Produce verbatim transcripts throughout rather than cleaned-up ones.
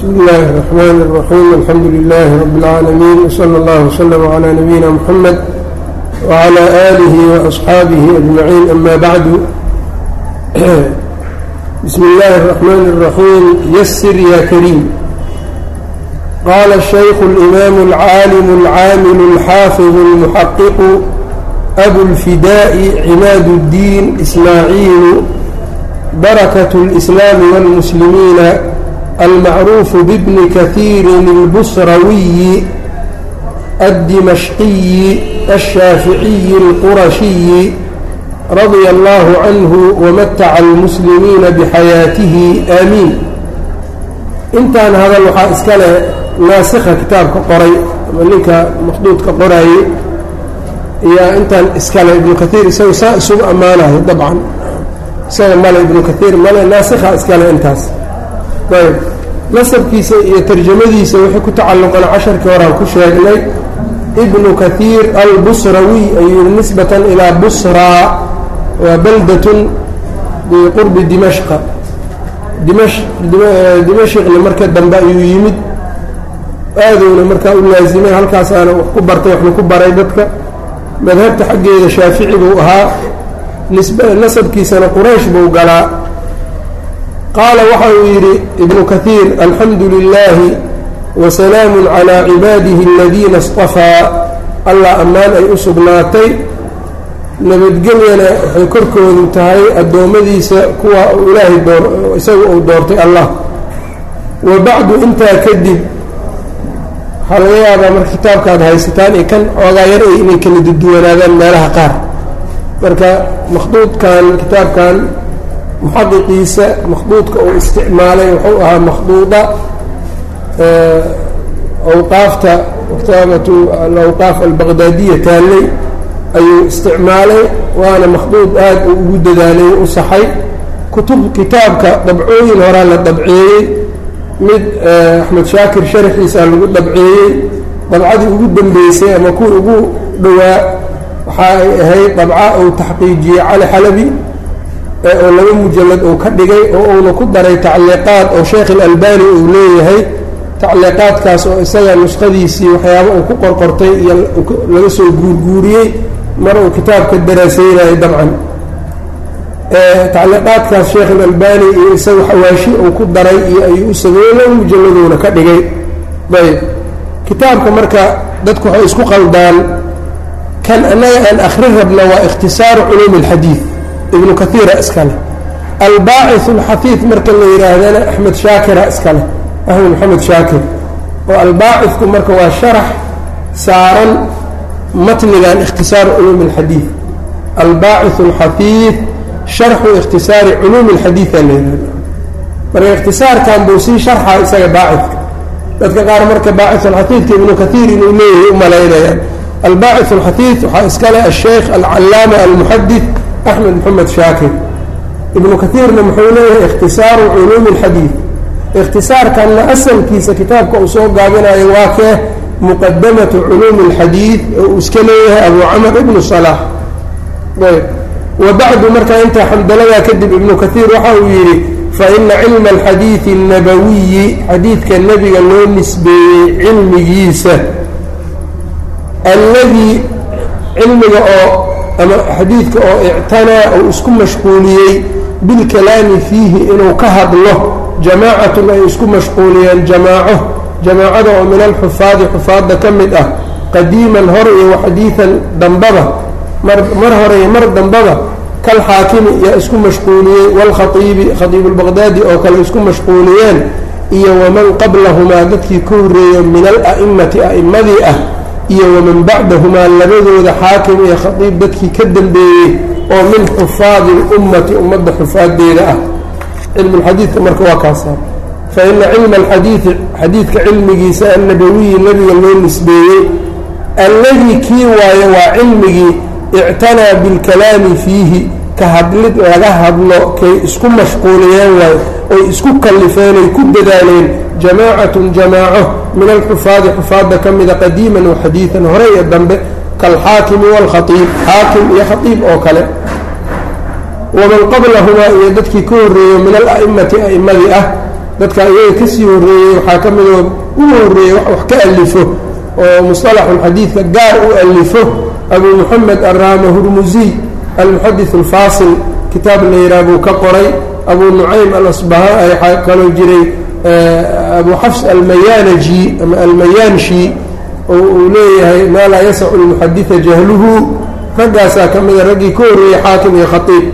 بسم الله الرحمن الرحيم الحمد لله رب العالمين وصلى الله وسلم على نبينا محمد وعلى آله وأصحابه أجمعين أما بعد بسم الله الرحمن الرحيم يسر يا كريم. قال الشيخ الإمام العالم العامل الحافظ المحقق أبو الفداء عماد الدين إسماعيل بركة الإسلام والمسلمين المعروف بابن كثير البصروي الدمشقي الشافعي القرشي رضي الله عنه ومتع المسلمين بحياته آمين. intaan hadal waxaa iskale naasikha kitaabka qoray ama ninka maqduudka qoraayey iyo intaan iskale ibnu kathiir isagu saa isugu ammaanayo dabcan isaga male ibnu kathiir male naasikha iskale intaas. ayb nasabkiisa iyo tarjamadiisa wixii ku tacalluqan casharkii horaan ku sheegnay ibnu kathiir albusrawi ayuu nisbatan ilaa busraa waa baldatun biqurbi dimashqa dimashqna marka dambe ayuu yimid aadowna markaa u laasimay halkaasaana wax ku bartay waxna ku baray dadka madhabta xaggeeda shaafici buu ahaa nasabkiisana quraysh buu galaa. qaala waxa uu yidhi ibnu kathiir alxamdu lilaahi wasalaamu calaa cibaadihi aladiina istafaa allah ammaan ay u sugnaatay nabadgelyana waxay korkoodu tahay addoommadiisa kuwa ilaahay door isaga uu doortay allah. wa bacdu intaa kadib waxaa laga yaabaa marka kitaabkaad haysataan iyo kan xoogaa yar ay inay kala duduwanaadaan meelaha qaar. marka makhduudkan kitaabkan muxaqiqiisa makhduudka uu isticmaalay wuxuu ahaa makhduuda awqaafta kitaabatu alawqaaf albaqdaadiya taallay ayuu isticmaalay waana makhduud aad uu ugu dadaalay u saxay. kutub kitaabka dabcooyin horaa la dabceeyey mid axmed shaakir sharaxiisa lagu dabceeyey dabcadii ugu dambeysay ama kuwii ugu dhowaa waxa ay ahayd dabca uu taxqiijiyey cali xalabi oo laba mujalad uu ka dhigay oo uuna ku daray tacliiqaad oo sheekh alalbani uu leeyahay. tacliiqaadkaas oo isaga nuskhadiisii waxyaaba uu ku qorqortay iyo laga soo guurguuriyey mar uu kitaabka daraaseynayo dabcan tacliiqaadkaas sheekh alalbani iyo isaga xawaashi uu ku daray iyo ayuu u sameeyey laba mujalladoona ka dhigay. ayb kitaabka marka dadku waxay isku qaldaan kan annaga aan akhrin rabna waa ikhtisaaru culuumi alxadiid ibnu kathiira iskale. albaaciث اlxafiid marka la yidhaahdana axmed shaakira iskale axmed maxamed shaakir oo albaaciثku marka waa sharax saaran matnigan ikhtisaaru culuumi اlxadiid. albaaciث اlxafiid sharxu ikhtisaari culuumi اlxadiida la yidhahda marka ikhtisaarkan buu sii sharxa isaga baacidka. dadka qaar marka baaciث اlxafiidka ibnu kathiir inuu leeyahay u malaynayaan. albaaciث اlxafiid waxaa iskale asheykh alcalaama almuxadid axmed maxamed shaakir. ibnu kathiirna muxuu leeyahay ikhtisaaru culuumi اlxadiid. ikhtisaarkanna asalkiisa kitaabka uu soo gaabinayo waa kee muqadamatu culuumi اlxadiid oo uu iska leeyahay abu camar ibnu salaax. ayb wa bacdu markaa intaa xamdaladaa kadib ibnu kathiir waxa uu yidhi faina cilma alxadiidi الnabawiyi xadiidka nebiga loo nisbeeyey cilmigiisa alladii cilmiga oo ama xadiidka oo ictanaa uu isku mashquuliyey bilkalaami fiihi inuu ka hadlo jamaacatun ay isku mashquuliyeen jamaaco jamaacada oo min alxufaadi xufaadda ka mid ah qadiiman hore iyo waxadiidan dambaba mar hore iyo mar dambaba kalxaakimi yaa isku mashquuliyey waalkhaiibi khaiibu lbaqdaadi oo kale isku mashquuliyeen iyo waman qablahumaa dadkii ka horreeya min ala'imati a'immadii ah iyo waman bacdahumaa labadooda xaakim iyo khaiib dadkii ka dambeeyey oo min xufaadi اlummati ummadda xufaadeeda ah. cilmu lxadiidka marka waa kaasa faina cilma alxadiidi xadiidka cilmigiisa annabawiyi nebiga loo nisbeeyey alladii kii waayo waa cilmigii ictanaa bilkalaami fiihi ka hadlid laga hadlo kay isku mashquuliyeen waayo oy isku kallifeen oy ku dadaaleen jamaacatun jamaaco min alxufaadi xufaadda ka mida qadiiman wa xadiidan hore iyo dambe kaalxaakimi waalkhaiib xaakim iyo khaiib oo kale. waman qablahumaa iyo dadkii ka horreeyo min ala'imati a'immadii ah dadka iyaga kasii horreeyey waxaa ka midoo ugu horreeyey wax ka alifo oo musطalaxulxadiidka gaar u alifo abu moxamed arama hurmusiy almuxadis alfaasil kitaab la yidhaha buu ka qoray abu nucaym alasbaha waxaa kaloo jiray abu xafs almayanaji ama almayanshi oo uu leeyahay maa laa yasacu lmuxadida jahluhu raggaasaa ka mida raggii ka horreeyey xaakim iyo khatiib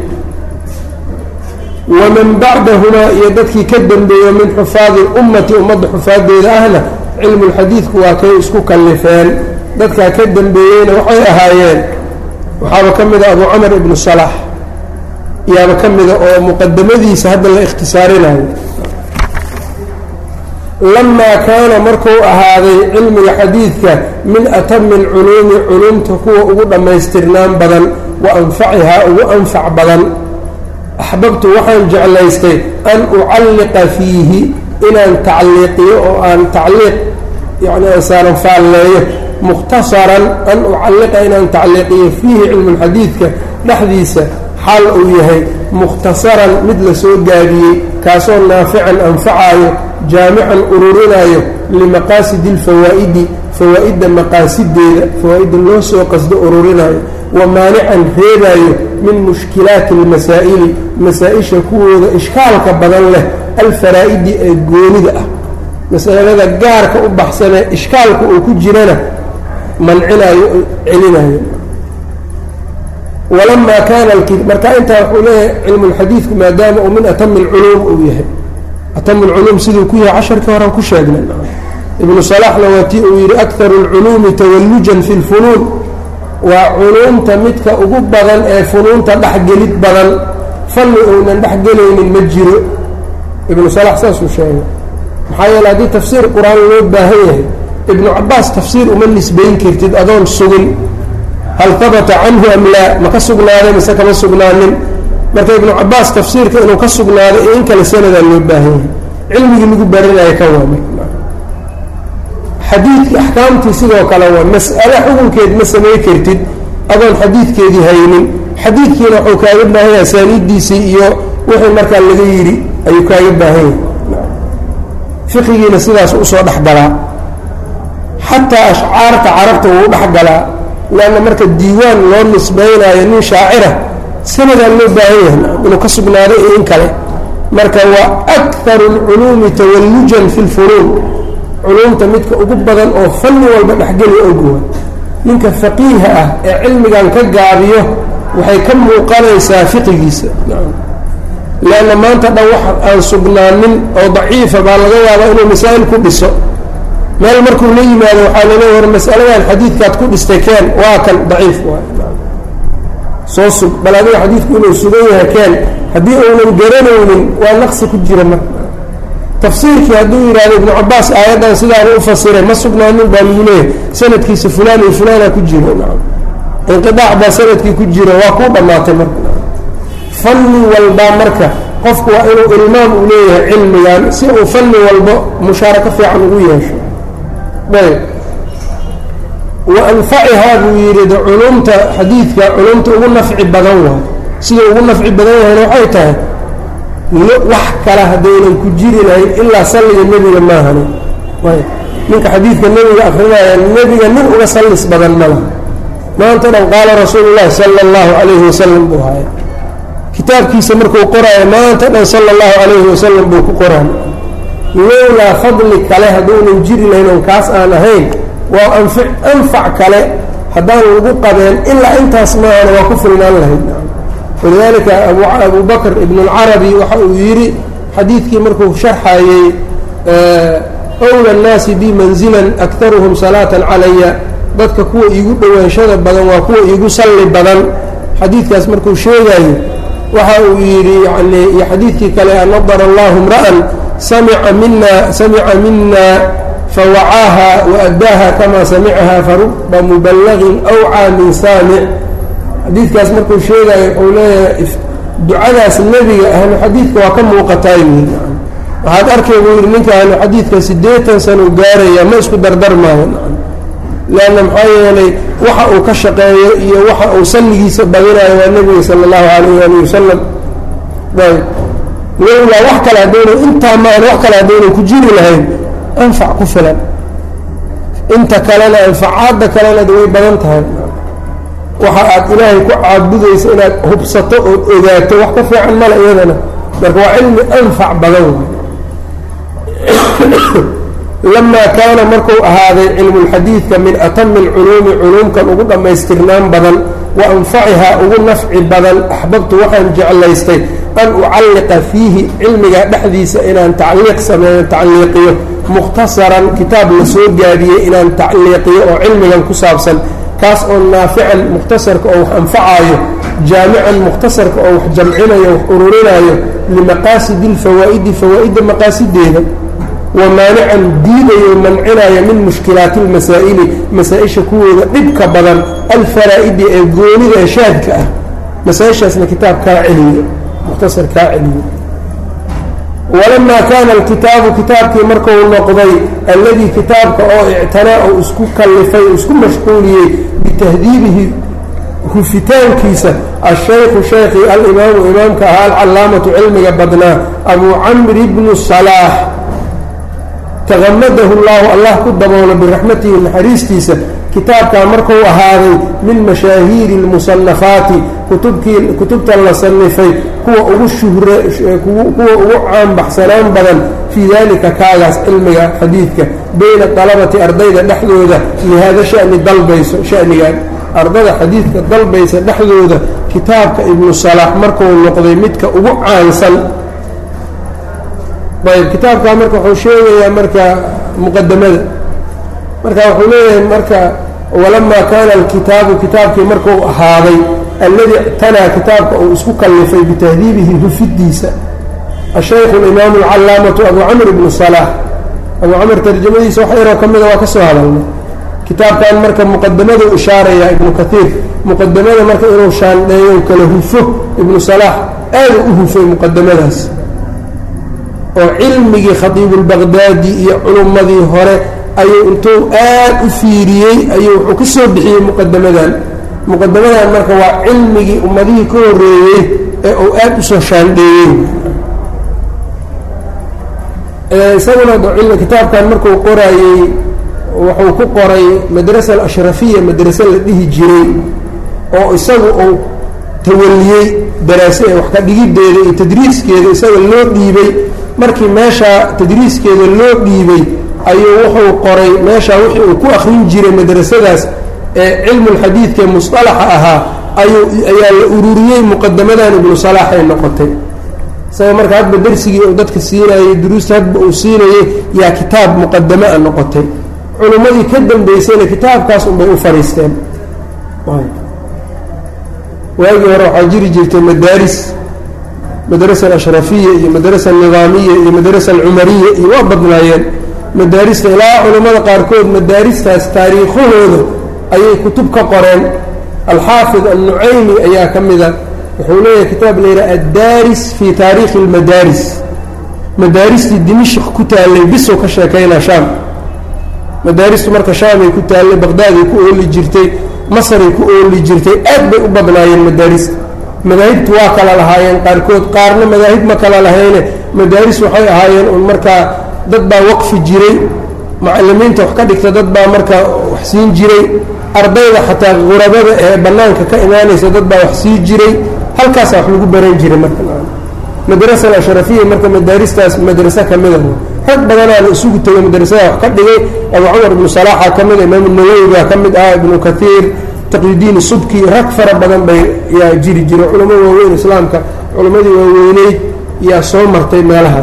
waman bacdahumaa iyo dadkii ka dambeeyo min xufaadi ummati ummadda xufaadeeda ahna cilmu lxadiidku waa kay isku kallifeen dadkaa ka dambeeyeyna waxay ahaayeen waxaaba ka mida abu camar ibnu salax yaaba ka mida oo muqadamadiisa hadda la ikhtisaarinayo lamaa kaana markuu ahaaday cilmiga xadiidka min atami alculuumi culumta kuwa ugu dhammaystirnaan badan wa anfacihaa ugu anfac badan axbabtu waxaan jeclaystay an ucalliqa fiihi inaan tacliiqiyo oo aan tacliiq yani aan saaran faalleeyo mukhtasaran an ucalliqa inaan tacliiqiyo fiihi cilmulxadiidka dhexdiisa xaal uu yahay mukhtasaran mid la soo gaabiyey kaasoo naafican anfacaayo jaamican ururinaayo limaqaasidi alfawaa'idi fawaa'idda maqaasideeda fawaa'idda loo soo qasdo ururinaayo wa maanican reebaayo min mushkilaati almasaa'ili masaa-isha kuwooda ishkaalka badan leh alfaraa'idi ee goonida ah masalada gaarka u baxsanee ishkaalka uu ku jirana mancinayo oo celinayo walamaa kaana marka intaa wuxuu leeyahay cilmu lxadiidku maadaama uu min atami alculuum uu yahay atami alculuum siduu ku yahay casharkii horaan ku sheegnay ibnu salaxna waa tii uu yidhi akharu alculuumi tawallujan fi lfunuun waa culuumta midka ugu badan ee funuunta dhexgelid badan fanni uunan dhexgelaynin ma jiro ibnu salax saasuu sheegay maxaa yeele haddii tafsiir qur-aan loo baahan yahay ibnu cabaas tafsiir uma nisbayn kartid adoon sugin hal habata canhu am laa ma ka sugnaaday mise kama sugnaanin marka ibnu cabaas tafsiirka inuu ka sugnaaday iyo in kale sanadaa loo baahan yahay cilmigii lagu baranayo ka waamay xadiidki axkaamtii sidoo kale waa mas'ale xukunkeed ma samay kartid adoon xadiidkeedii haynin xadiidkiina wuxuu kaaga baahan yahay asaaniiddiisii iyo wixii markaa laga yidhi ayuu kaaga baahan yahay fiqigiina sidaas usoo dhexgalaa xataa ashcaarta carabta wuu dhexgalaa leanna marka diiwaan loo nisbaynaayo nin shaacira sanadaa loo baahan yahay inuu ka sugnaaday iyo in kale marka waa akharu alculuumi tawallujan fi lfunuun culuumta midka ugu badan oo fanni walba dhexgeli ogowa ninka faqiiha ah ee cilmigan ka gaabiyo waxay ka muuqanaysaa fiqigiisa leanna maanta dhan wax aan sugnaanin oo daciifa baa laga yaabaa inuu masaa'il ku dhiso meel markuu la yimaado waxaa laleeya war mas'aladan xadiidkaad ku dhistay keen waa kan daciif waay soo sug bal adiga xadiidku inuu sugan yahay keen haddii uunan garanaynin waa naqsi ku jira marka tafsiirkii hadduu yidhahdo ibnu cabaas aayaddan sidaanu u fasiray ma sugnaanin baa lagu leeyahay sanadkiisa fulaan iyo fulaana ku jiro inqidaac baa sanadkii ku jira waa kuu dhammaatay marka fanni walbaa marka qofku waa inuu ilmaam u leeyahay cilmigan si uu fanni walbo mushaarako fiican ugu yeesho ayb wa anfacihaa buu yidhi de culumta xadiidka culumta ugu nafci badan waay sida ugu nafci badan yahayna waxay tahay wax kale haddaynan ku jiri lahayn ilaa salliga nebiga maahani ayb ninka xadiidka nebiga akrinaya nebiga nin uga sallis badan ma laha maanta dhan qaala rasuulu llahi sala allahu calayhi wasalam buu haya kitaabkiisa markuu qoraayo maanta dhan sala allahu calayhi wasalam buu ku qoraa lowlaa fadli kale hadduunan jiri lahayn oon kaas aan ahayn waa anfi anfac kale haddaan lagu qabeen ilaa intaas maahana waa ku filnaan lahayd walidaalika abu bakr ibn اlcarabi waxa uu yidhi xadiidkii markuu sharxayey wla الnaasi bi manzilan aktaruhum salaatan calaya dadka kuwa iigu dhowaanshada badan waa kuwa iigu salli badan xadiidkaas markuu sheegayo waxa uu yidhi yani iyo xadiidkii kale nadara allahu imra'an samica mina samica mina fawacaaha waadaaha kama samicaha faruba mubalagin awcaa min saamic xadiidkaas markuu sheegayo wuxuu leeyahay ducadaas nebiga ahlu xadiidka waa ka muuqataay waxaad arkay buu yidhi ninka ahlu xadiidka siddeetan sano gaaraya ma isku dardar maayo leanna maxaa yeelay waxa uu ka shaqeeyo iyo waxa uu salligiisa badinayo waa nebiga sala allahu calayh alih wasalam ayb lowlaa wax kale haddayna intaa maan wax kale haddayna ku jiri lahayn anfac ku filan inta kalena anfacaadda kalena way badan tahay waxa aad ilaahay ku caabudaysa inaad hubsato ood ogaato wax ka fiican male iyadana marka waa cilmi anfac badan lamaa kaana markuu ahaaday cilmulxadiidka min atami alculuumi culuumkan ugu dhammaystirnaan badan wa anfacihaa ugu nafci badan axbabtu waxaan jeclaystay an ucalliqa fiihi cilmiga dhexdiisa inaan tacliiq sameeyo tacliiqiyo mukhtasaran kitaab la soo gaabiyey inaan tacliiqiyo oo cilmigan ku saabsan kaas oo naafican mukhtasarka oo wax anfacaayo jaamican mukhtasarka oo wax jamcinayo wax ururinaayo limaqaasidi alfawaa'idi fawaa'idda maqaasideeda wa maanican diidayo mancinaayo min mushkilaati almasaa'ili masaa-isha kuwooda dhibka badan alfaraa'idi ee goonida ee shaadka ah masaa-ishaasna kitaab kaa celiyo mukhtasar kaa celiyo walamaa kaana alkitaabu kitaabkii markuu noqday alladii kitaabka oo ictanaa u isku kallifay o isku mashquuliyey bitahdiibihi hufitaankiisa ashaykhu shaykhii alimaamu imaamka ahaa alcallaamatu cilmiga badnaa abuu camri bnu salaax tagamadahu llahu allah ku daboolo biraxmatihi naxariistiisa kitaabkaa markuu ahaaday min mashaahiiri اlmusanafaati kutubkii kutubtan la sanifay kuwa ugu shuhre kuwa ugu caanbaxsanaan badan fii dalika kaagaas cilmiga xadiidka bayna dalabati ardayda dhexdooda lihaada shani dalbayso shanigan ardada xadiidka dalbaysa dhexdooda kitaabka ibnu salaax markuu noqday midka ugu caansan ayb kitaabkaa marka wuxuu sheegayaa marka muqadamada marka wuxuu leeyahay marka walamaa kaana alkitaabu kitaabkii markuu ahaaday alladii ictanaa kitaabka uu isku kallifay bitahdiibihi hufidiisa ashaykhu alimaamu alcallaamatu abuu camr ibnu salaax abuu camr tarjamadiisa wax yaroo ka mida waa ka soo hadalnay kitaabkan marka muqadamaduu ishaarayaa ibnu kaiir muqadamada marka inuu shaandheeyo kala hufo ibnu salaax aada u hufay muqadamadaas oo cilmigii khatiibulbaqdaadi iyo culummadii hore ayuu intuu aad u fiiriyey ayuu wuxuu ka soo bixiyey muqadamadan muqadamadan marka waa cilmigii ummadihii ka horreeyey ee uu aad u soo shaandheeyey isaguna kitaabkan markuu qoraayey wuxuu ku qoray madrasa alashrafiya madrase la dhihi jiray oo isagu uu tawaliyey daraase ee wax ka dhigiddeeda iyo tadriiskeeda isaga loo dhiibay markii meeshaa tadriiskeeda loo dhiibay ayuu wuxuu qoray meeshaa wixii uu ku akrin jiray madrasadaas ee cilmulxadiidka musطalaxa ahaa ayuu ayaa la ururiyey muqadamadan ibnu salaax ay noqotay isaga marka hadba darsigii uu dadka siinayey duruusta hadba uu siinayey yaa kitaab muqadamo a noqotay culummadii ka dambaysayna kitaabkaas unbay u fariisteen waagii hore waxaa jiri jirtay madaaris madrasa alashrafiya iyo madrasa alnidaamiya iyo madrasa alcumariya iyo waa badnaayeen madaarista ilaa culammada qaarkood madaaristaas taariikhahooda ayay kutub ka qoreen alxaafid annucaymi ayaa ka mida wuxuu leeyahay kitaab layidhaha addaaris fii taariikhi almadaaris madaaristii dimishq ku taallay bisow ka sheekaynaa shaam madaaristu marka shaamay ku taallay baqdaaday ku ooli jirtay masaray ku ooli jirtay aad bay u badnaayeen madaarista madaahibtu waa kala lahaayeen qaarkood qaarna madaahib ma kala lahayne madaaris waxay ahaayeen un markaa dad baa waqfi jiray mucalimiinta wax ka dhigta dad baa markaa wax siin jiray ardayda xataa qurabada ee bannaanka ka imaanaysa dad baa wax sii jiray halkaasaa wax lagu baran jiray marka madrasa alashrafiya marka madaaristaas madrase ka mida rag badanaana isugu tegay madrasada wax ka dhigay abuu camar ibnu salaaxa ka mid imaamu nawowi baa ka mid ah ibnu kaiir taqyidiin subki rag fara badan bay yaa jiri jiray culamo waaweyn islaamka culammadii waaweyneyd yaa soo martay meelahaas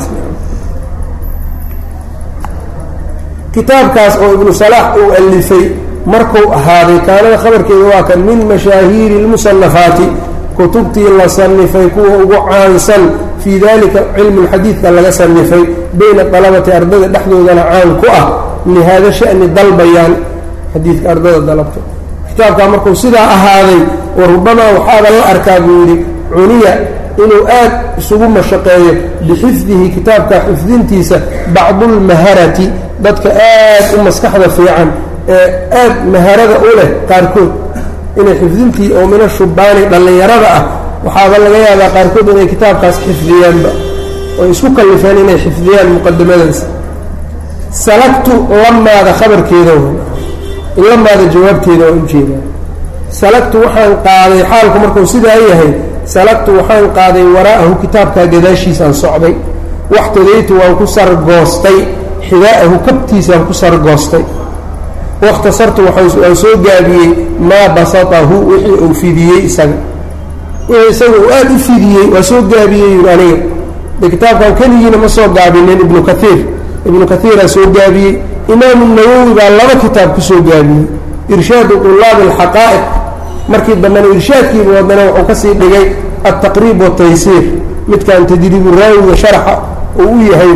kitaabkaas oo ibnu salaax uu alifay markuu ahaaday kaanada khabarkeeda waa kan min mashaahiiri اlmusanafaati kutubtii la sanifay kuwa ugu caansan fii dalika cilmi lxadiidka laga sanifay bayna dalabati ardada dhexdoodana caan ku ah lihaada shani dalbayaan xadiidka ardada dalabta kitaabkaa markuu sidaa ahaaday wa rubamaa waxaaba la arkaa buu yidhi cuniya inuu aad isugu mashaqeeyo bixifdihi kitaabka xifdintiisa bacdulmaharati dadka aad u maskaxda fiican ee aad maharada u leh qaarkood inay xifdintii oo mina shubaani dhallinyarada ah waxaaba laga yaabaa qaarkood inay kitaabkaas xifdiyaanba oo isku kallifeen inay xifdiyaan muqadamadaas. salagtu lamaada khabarkeeda in lamaada jawaabteeda waa ujeedaa. salagtu waxaan qaaday xaalku markuu sidaa yahay, salagtu waxaan qaaday waraa'ahu kitaabkaa gadaashiisaan socday, waxtadaytu waan ku sargoostay xidaa'ahu kabtiisaan ku sargoostay, wakhtasartu waan soo gaabiyey maa basatahu wixii uu fidiyey isaga wixii isaga uu aada u fidiyey waa soo gaabiyey yuri aniga. de kitaabkan keligiina ma soo gaabinin ibnu kaiir ibnu kaiiraa soo gaabiyey. imaamu nawowi baa laba kitaab ku soo gaabiyey, irshaadu طulaabi اlxaqaa'iq, markii dambena irshaadkiiba wadana wuxuu kasii dhigay altaqriib waataysiir, midkan tadriibu raawiga sharxa uu u yahay.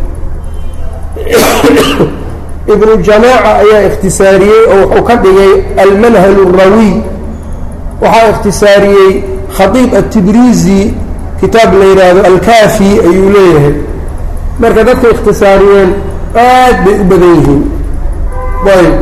ibnu jamaaca ayaa ikhtisaariyey oo wuxuu ka dhigay almanhal الrawiy. waxaa ikhtisaariyey khaiib altibrizi kitaab la yidhaahdo alkaafi ayuu leeyahay. marka dadka ikhtisaariyeen aad bay u badan yihiin. ayb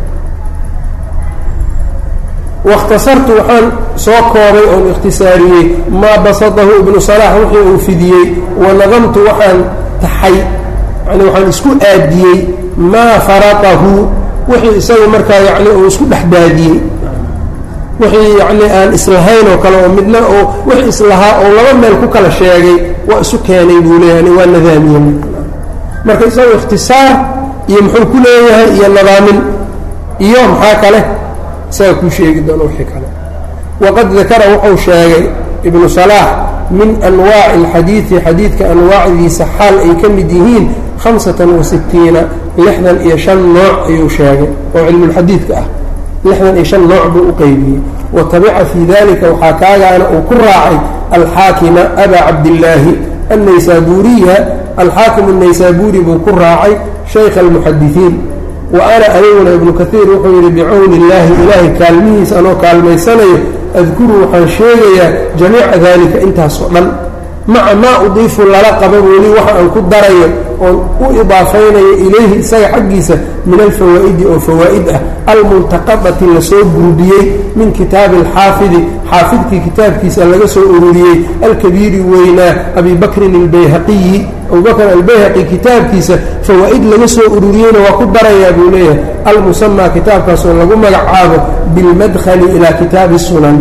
wakhtasartu waxaan soo koobay oon ikhtisaariyey maa basatahu ibnu salaax wixii uu fidiyey, wanadamtu waxaan taxay yani waxaan isku aadiyey maa faratahu wixii isaga markaa yani uu isku dhex daadiyey, wixii yani aan islahayn oo kale oo midna oo wixii islahaa oo laba meel ku kala sheegay waa isu keenay buu leeyahay, waa nadaamiyey. marka isagoo ikhtisaar iyo muxuu ku leeyahay iyo nadaamin iyo maxaa kale isaga kuu sheegi doono wixii kale. waqad dakara wuxuu sheegay ibnu salaax min anwaaci alxadiidi xadiidka anwaacdiisa xaal ay ka mid yihiin hamsatan wa sitiina lixdan iyo shan nooc ayuu sheegay oo cilmulxadiidka ah. lixdan iyo shan nooc buu u qeybiyey. wa tabica fii dalika waxaa kaagaana uu ku raacay alxaakima abaa cabdillaahi annaysaabuuriya, alxaakim الnaysaabuuri buu ku raacay shaykha almuxadisiin. wa ana aniguna ibnu kaiir wuxuu yidhi bicawni illaahi ilaahay kaalmihiisa anoo kaalmaysanayo adkuru waxaan sheegayaa jamiica dalika intaasoo dhan maca maa udiifu lala qaba weli waxa aan ku darayo oon u idaafaynayo ilayhi isaga xaggiisa min alfawaa'idi oo fawaa'id ah almuntaqadati lasoo gurubiyey min kitaabi alxaafidi xaafidkii kitaabkiisa laga soo ururiyey alkabiiri weynaa abi bakrin albayhaqiyi abubakr albayhaqi kitaabkiisa fawaa'id laga soo ururiyeyna waa ku darayaa buu leeyahay almusamaa kitaabkaasoo lagu magacaabo bilmadkhali ilaa kitaabi sunan.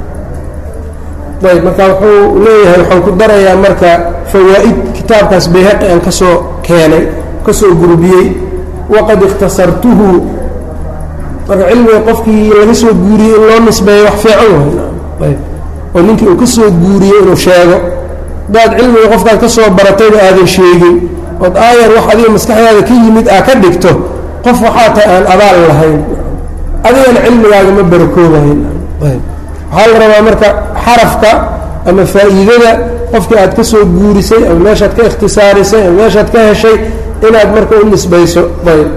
ayb marka wuxuu leeyahay waxaan ku darayaa marka fawaa'id kitaabkaas bayhaqi aan ka soo keenay ka soo gurubiyey. waqad ikhtasartuhu marka cilmiga qofkii laga soo guuriyey in loo nisbeeyo wax fiican waay ayb oo ninkii uu ka soo guuriyey inuu sheego. hadaad cilmiga qofkaad ka soo baratayba aadan sheegin ood aayar wax adiga maskaxdaada ka yimid aa ka dhigto qof waxaa tahay aan abaal lahayn, adigana cilmigaaga ma barakoobahayn. ayb waxaa la rabaa marka xarafka ama faa'iidada qofkii aad ka soo guurisay ama meeshaad ka ikhtisaarisay ama meeshaad ka heshay inaad marka u nisbayso. ayb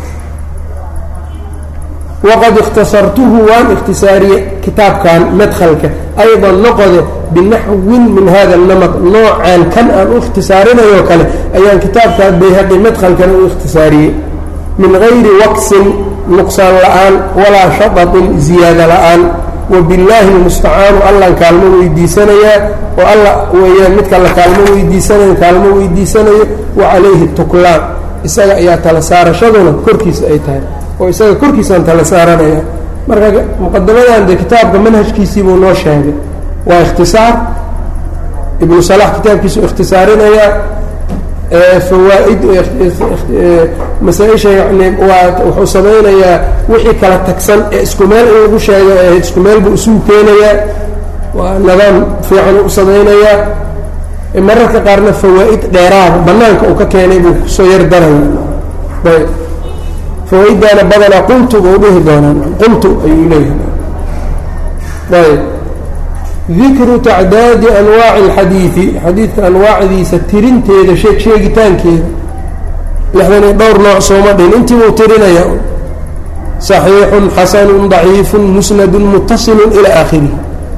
waqad ikhtasartuhu waan ikhtisaariyey kitaabkan madkhalka aydan noqode binaxwin min hada namad noocaan kan aan u ikhtisaarinayoo kale ayaan kitaabkaa bayhaqi madkhalkana u ikhtisaariyey min gayri waqsin nuqsaan la'aan walaa shadatin ziyaada la'aan. wabillaahi almustacaanu allaan kaalmo weydiisanayaa oo alla weeyaan midka la kaalmo weydiisanayo kaalmo weydiisanayo wa calayhi tuklaan isaga ayaa tala saarashaduna korkiisa ay tahay oo isaga korkiisaan tala saaranaya. marka muqadamadan dee kitaabka manhajkiisii buu noo sheegay waa ikhtisaar. ibnu salax kitaabkiisu ikhtisaarinayaa fawaa'id masaa-isha yani waa wuxuu samaynayaa wixii kala tagsan ee isku meel in lagu sheego ee isku meel buu isugu keenayaa, waa nidaam fiican u samaynayaa. mararka qaarna fawaa'id dheeraada banaanka uu ka keenay buu kusoo yar daraya. ayb fawaaiddaana badanaa qultu buu dhihi doonaan qultu ayuu leeyahay. ayb dikru tacdaadi anwaaci alxadiidi xadiidka anwaacdiisa tirinteeda sheeg sheegitaankeeda lixdan iyo dhowr nooc sooma dhin intii buu tirinaya صaxiixun xasanun daciifun musnadun mutasilun ilaa aakhirihi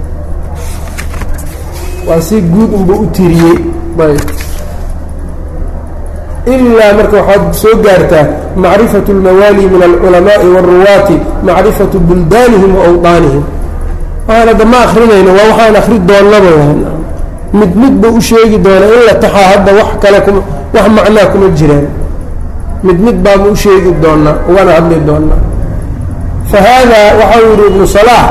waa si guud unbuu u tiriyey. ayb ilaa marka waxaad soo gaartaa macrifatu اlmawaali min alculamaaءi wاlruwaati macrifatu buldaanihim wa awdaanihim. waxaan hadda ma akrinayno waa waxaan akri doonnaba mid mid buu u sheegi doonaa in la taxaa hadda wax kale kuma wax macnaa kuma jiraan mid mid baanu u sheegi doonaa ugana hadli doonaa fahada waxau yihi ibnu salaax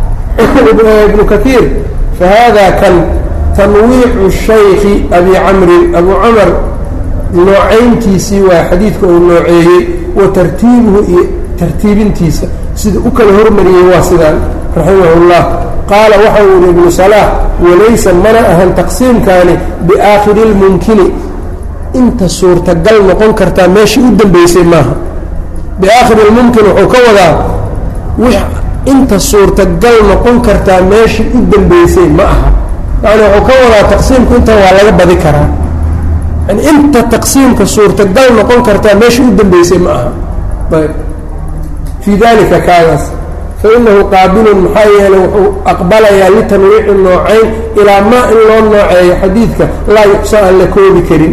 ibnu kaiir fahada kan tanwiicu shaykhi abi camrin abu camar noocayntiisii waa xadiidka uu nooceeyey wa tartiibuhu iyo tartiibintiisa sida u kala hormariyey waa sidaan raximah اllah qaala waxau yihi ibnu salaax walaysa mana ahan taqsiimkaani biaakhiri اlmumkini inta suurtagal noqon kartaa meeshii u dambeysay maaha biaakhiri اlmumkin wuxuu ka wadaa inta suurtagal noqon kartaa meeshii u dambeysay ma aha yani wuxuu ka wadaa taqsiimku inta waa laga badi karaa yani inta taqsiimka suurtagal noqon kartaa meeshii u dambeysay ma aha ayb fii dalika kaagaas fainahu qaabilun maxaa yeelay wuxuu aqbalayaa litanwiici noocayn ilaa maa in loo nooceeyo xadiidka laa yuxsa aan la koobi karin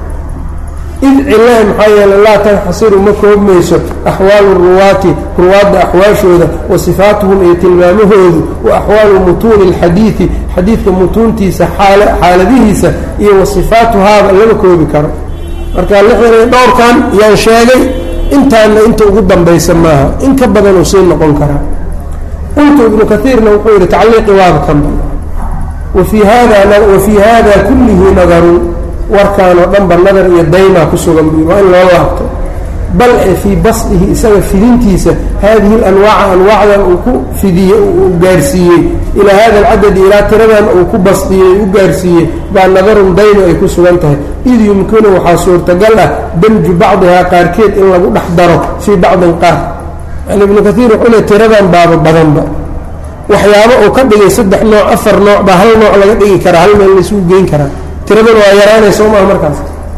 id cilahi maxaa yeelay laa tanxasiru ma koobmayso axwaalu ruwaati ruwaadda axwaashooda wa sifaatuhum iyo tilmaamahoodu wa axwaalu mutuuni اlxadiidi xadiidka mutuuntiisa xaaladihiisa iyo wa sifaatuhaaba lama koobi karo marka lixdan dhowrkan yaan sheegay intaana inta ugu dambaysa maaha in ka badanuu sii noqon karaa qultu ibnu kaiirna wuxuu yihi tacliiqi waaba kanba wafii hada wafii hada kullihi nadarun warkaan oo dhanba nadar iyo daymaa ku sugan buu waa in loo laabto bal ee fii basdihi isaga fidintiisa haadihi alanwaaca anwaacdan uu ku fidiyey uu gaarsiiyey ilaa hada alcadadi ilaa tiradan uu ku basdiyey u gaarsiiyey baa nadarun dayma ay ku sugan tahay id yumkinu waxaa suurtagal ah damju bacdihaa qaarkeed in lagu dhex daro fii bacdin qaar yani ibnu kaiir wuxuu le tiradan baaba badanba waxyaabo uu ka dhigay saddex nooc afar nooc baa hal nooc laga dhigi karaa hal meel laisugu geyn karaa tiradan waa yaraanaysa maaha markaas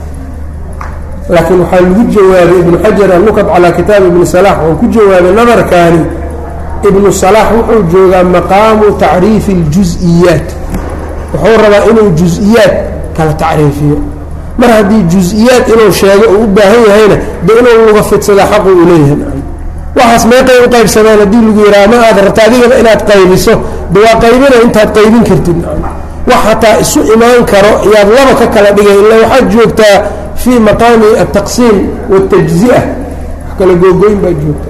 laakiin waxaa lagu jawaabay ibnu xajar annukat calaa kitaabi ibni salaax wuxuu ku jawaabay nadarkaani ibnu salaax wuxuu joogaa maqaamu tacriifi اljus-iyaat wuxuu rabaa inuu jus-iyaad kala tacriifiyo mar haddii jus-iyaad inuu sheego uu u baahan yahayna de inuu luga fidsadaa xaqu uu leeyahay waxaas meeqay u qaybsadaan haddii lagu yidhaha ma aad rabta adigaba inaad qaybiso de waa qaybina intaad qaybin kartid wax hataa isu imaan karo yaad laba ka kala dhigay illa waxaad joogtaa fii maqaami altaqsiim wاtajzi'a wax kala googoyn baad joogtaa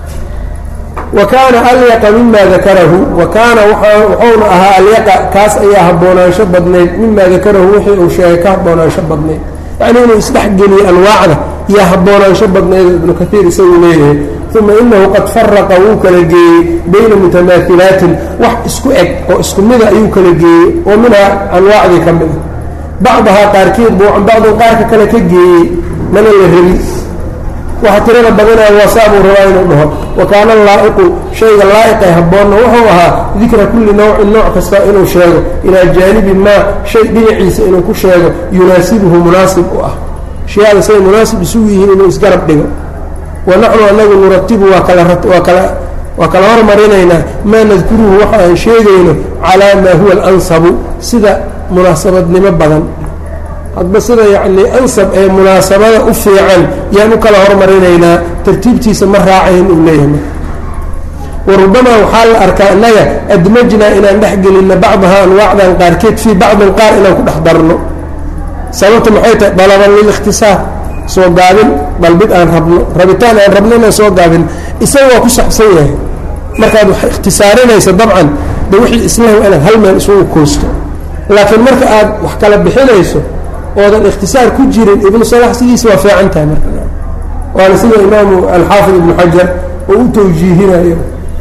wa kaana alyaqa mima dakarahu wa kaana wuxuuna ahaa alyaqa kaas ayaa haboonaansho badnayd mima dakarahu wixii uu sheegay ka haboonaansho badnayd yacni inuu isdhexgeliyo anwaacda iyo haboonaansho badnayd ibnu kaiir isagu leeyahay uma inahu qad faraqa wuu kala geeyey bayna mutamaailaatin wax isku eg oo isku mida ayuu kala geeyey oo minhaa anwaacdii ka mida bacdahaa qaarkeed buu can bacdin qaarka kale ka geeyey mana la rabi waxa tirada badanaa waasaabuu rabaa inuu dhaho wa kaana laa'iqu shayga laa'iqee habboonna wuxuu ahaa dikra kulli nawcin nooc kasta inuu sheego ilaa jaanibi maa shay dhinaciisa inuu ku sheego yunaasibuhu munaasib u ah shayaada say munaasib isugu yihiin inuu isgarab dhigo wanaxnu anagu nuratibu waa kala waa kala waa kala hormarinaynaa maa nadkuruhu waxa aan sheegayno calaa maa huwa alansabu sida munaasabadnimo badan hadba sida yacni ansab ee munaasabada u fiican yaan u kala hormarinaynaa tartiibtiisa ma raacayn uu leeyahay warubamaa waxaa la arkaa innaga admajnaa inaan dhex gelinna bacdahaa anwaacdan qaarkeed fii bacdin qaar inaan ku dhex darno sababta maxay tahay dalaban lilikhtisaar soo gaabin dalbid aan rabno rabitaan aan rabno inaan soo gaabin isaga waa ku saxsan yahay markaad wax ikhtisaarinaysa dabcan de wixii islahu inaad hal meel isugu koosto laakiin marka aad wax kala bixinayso oodan ikhtisaar ku jirin ibnu salax sidiisa waa fiican tahay marka waana sida imaamu alxaafid ibnu xajar oo u tawjiihinayo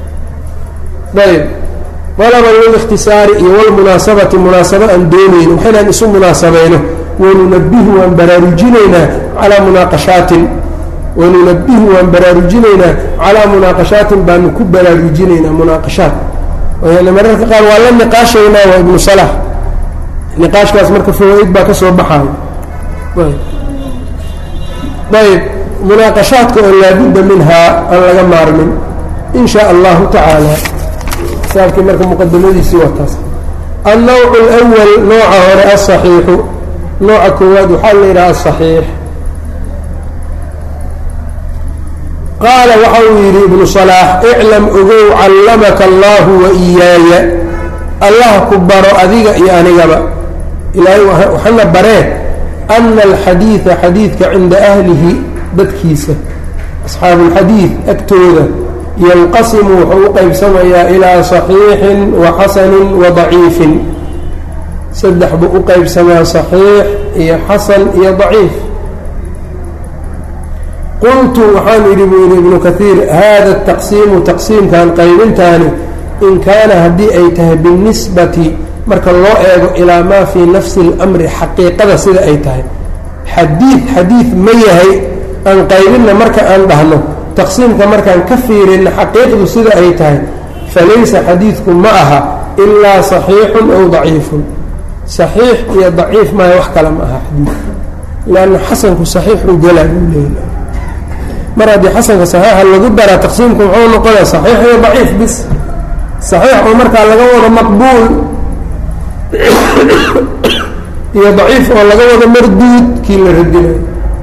ayb dalaban lilikhtisaari iyo walmunaasabati munaasabo aan doonayno waxaynaan isu munaasabayno wanunabihu waan baraarujinaynaa calaa munaaqashaatin wanunabihu waan baraarujinaynaa calaa munaaqashaatin baanu ku baraarujinaynaa munaaqashaat yani mararka qaar waa la niqaashaynaa waa ibnu salax niqaashkaas marka fawaaid baa ka soo baxaayo ayb munaaqashaadka oo laabudda minhaa aan laga maarmin in shaa allahu tacaala kitaabkii marka muqadamadiisii waa taas النوع الأول nooca hore الصحيiح nooca koowaad waxaa la yidhaha الصحيiح qaala waxa uu yidhi iبن صلاح اعlم ogow callamaka الlah وإiyaaya allah ku baro adiga iyo anigaba ilaahay waxana baree ana alxadiida xadiidka cinda ahlihi dadkiisa asxaabu اlxadiid agtooda yanqasimu wuxuu u qeybsamayaa ilaa صaxiixin wa xasanin wa daciifin saddex buu u qeybsamaa صaxiix iyo xasan iyo daciif qultu waxaan idhi buu yidhi ibnu kaiir hada الtaqsiimu taqsiimkan qaybintaani in kaana haddii ay tahay binisbati marka loo eego ilaa maa fii nafsi اlamri xaqiiqada sida ay tahay xadiid xadiid ma yahay aan qaybinna marka aan dhahno taqsiimka markaan ka fiirinna xaqiiqdu sida ay tahay falaysa xadiidku ma aha ilaa صaxiixun aw daciifun صaxiix iyo daciif maaha wax kale ma aha xadiidka lanna xasanku صaxiixu galaa buu leeya mar haddii xasanka صaxiixa lagu daraa taqsiimku muxuu noqonaya صaxiix iyo daciif bis صaxiix oo markaa laga wado maqbuul iyo daciif oo laga wado marduud kii la radinayo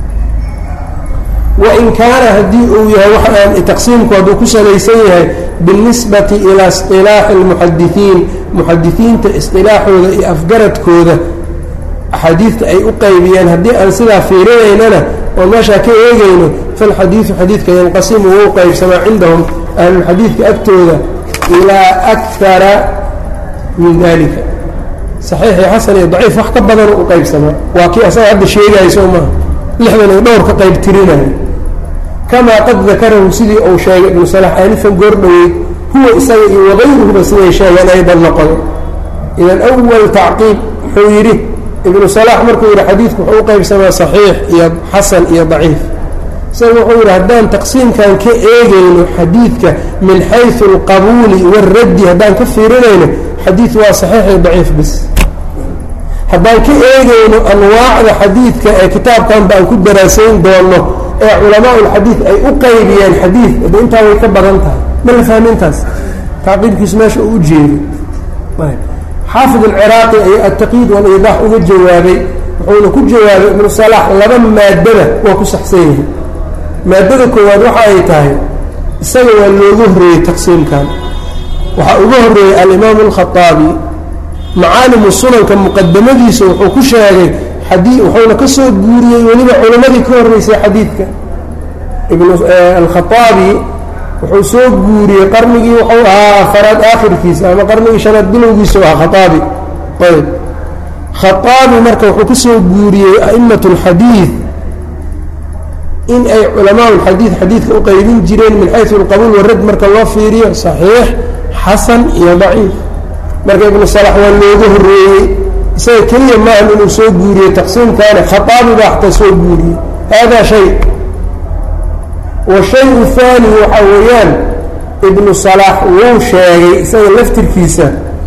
wain kaana haddii uu yahay waxaan taqsiimku hadduu ku salaysan yahay biاlnisbati ilaa isilaaxi اlmuxadisiin muxadisiinta isilaaxooda iyo afgaradkooda axaadiidta ay u qaybiyeen haddii aan sidaa fiirinaynana oo meeshaa ka eegayno falxadiidu xadiidka yanqasimu wou qaybsamaa cindahum ahlulxadiidka agtooda ilaa akara min dalika صaxiix iyo xasan iyo daciif wax ka badanoo u qaybsamaa waa kii asaga hadda sheegaayo soo maaha lixdan iyo dhowr ka qayb tirinayo kamaa qad dakarahu sidii uu sheegay ibnu salax aanifan goor dhoweyd huwa isaga iyo wagayruhuba siday sheegeen aydan noqodo idan awal tacqiib wuxuu yidhi ibnu salax markuu yidhi xadiidku wuxuu u qaybsamaa صaxiix iyo xasan iyo daciif isaga wuxuu yidhi haddaan taqsiimkan ka eegayno xadiidka min xayثu اlqabuuli wاlraddi haddaan ka fiirinayno xadiid waa صaxiix iyo daciif bis haddaan ka eegayno anwaacda xadiidka ee kitaabkan baan ku daraasayn doono ee culamaa ulxadiid ay u qaybiyeen xadiid ada intaa way ka badan tahay ma la fahmintaas tacqiibkiisu meesha uu u jeedo xaafid alciraaqi ayaa altaqyiid waliidaax uga jawaabay wuxuuna ku jawaabay ibnu salaax laba maadada waa ku saxsan yahay maadada koowaad waxa ay tahay isaga waa looga horreeyey taqsiimkan waxaa uga horreeyey alimaamu alkhaaabi macaalimu sunanka muqadamadiisa wuxuu ku sheegay xadii wuxuuna ka soo guuriyey weliba culimmadii ka horreysay xadiidka alkhaaabi wuxuu soo guuriyey qarnigii wuxuu ahaa afaraad aakhirkiisa ama qarnigii shanaad bilowgiisa u ahaa khaaabi ayb khaaabi marka wuxuu ka soo guuriyey a'imat اlxadiid in ay culamaa اlxadiid xadiidka u qaybin jireen min xayثu اlqabuul warad marka loo fiiriyo صaxiix xasan iyo daciif marka ibnu salax waa looga horreeyey isaga keliya maahan inuu soo guuriyey taqsiimkaana khaaabi baa xataa soo guuriyey haadaa shay washay haani waxaa weeyaan ibnu salax wuu sheegay isaga laftirkiisa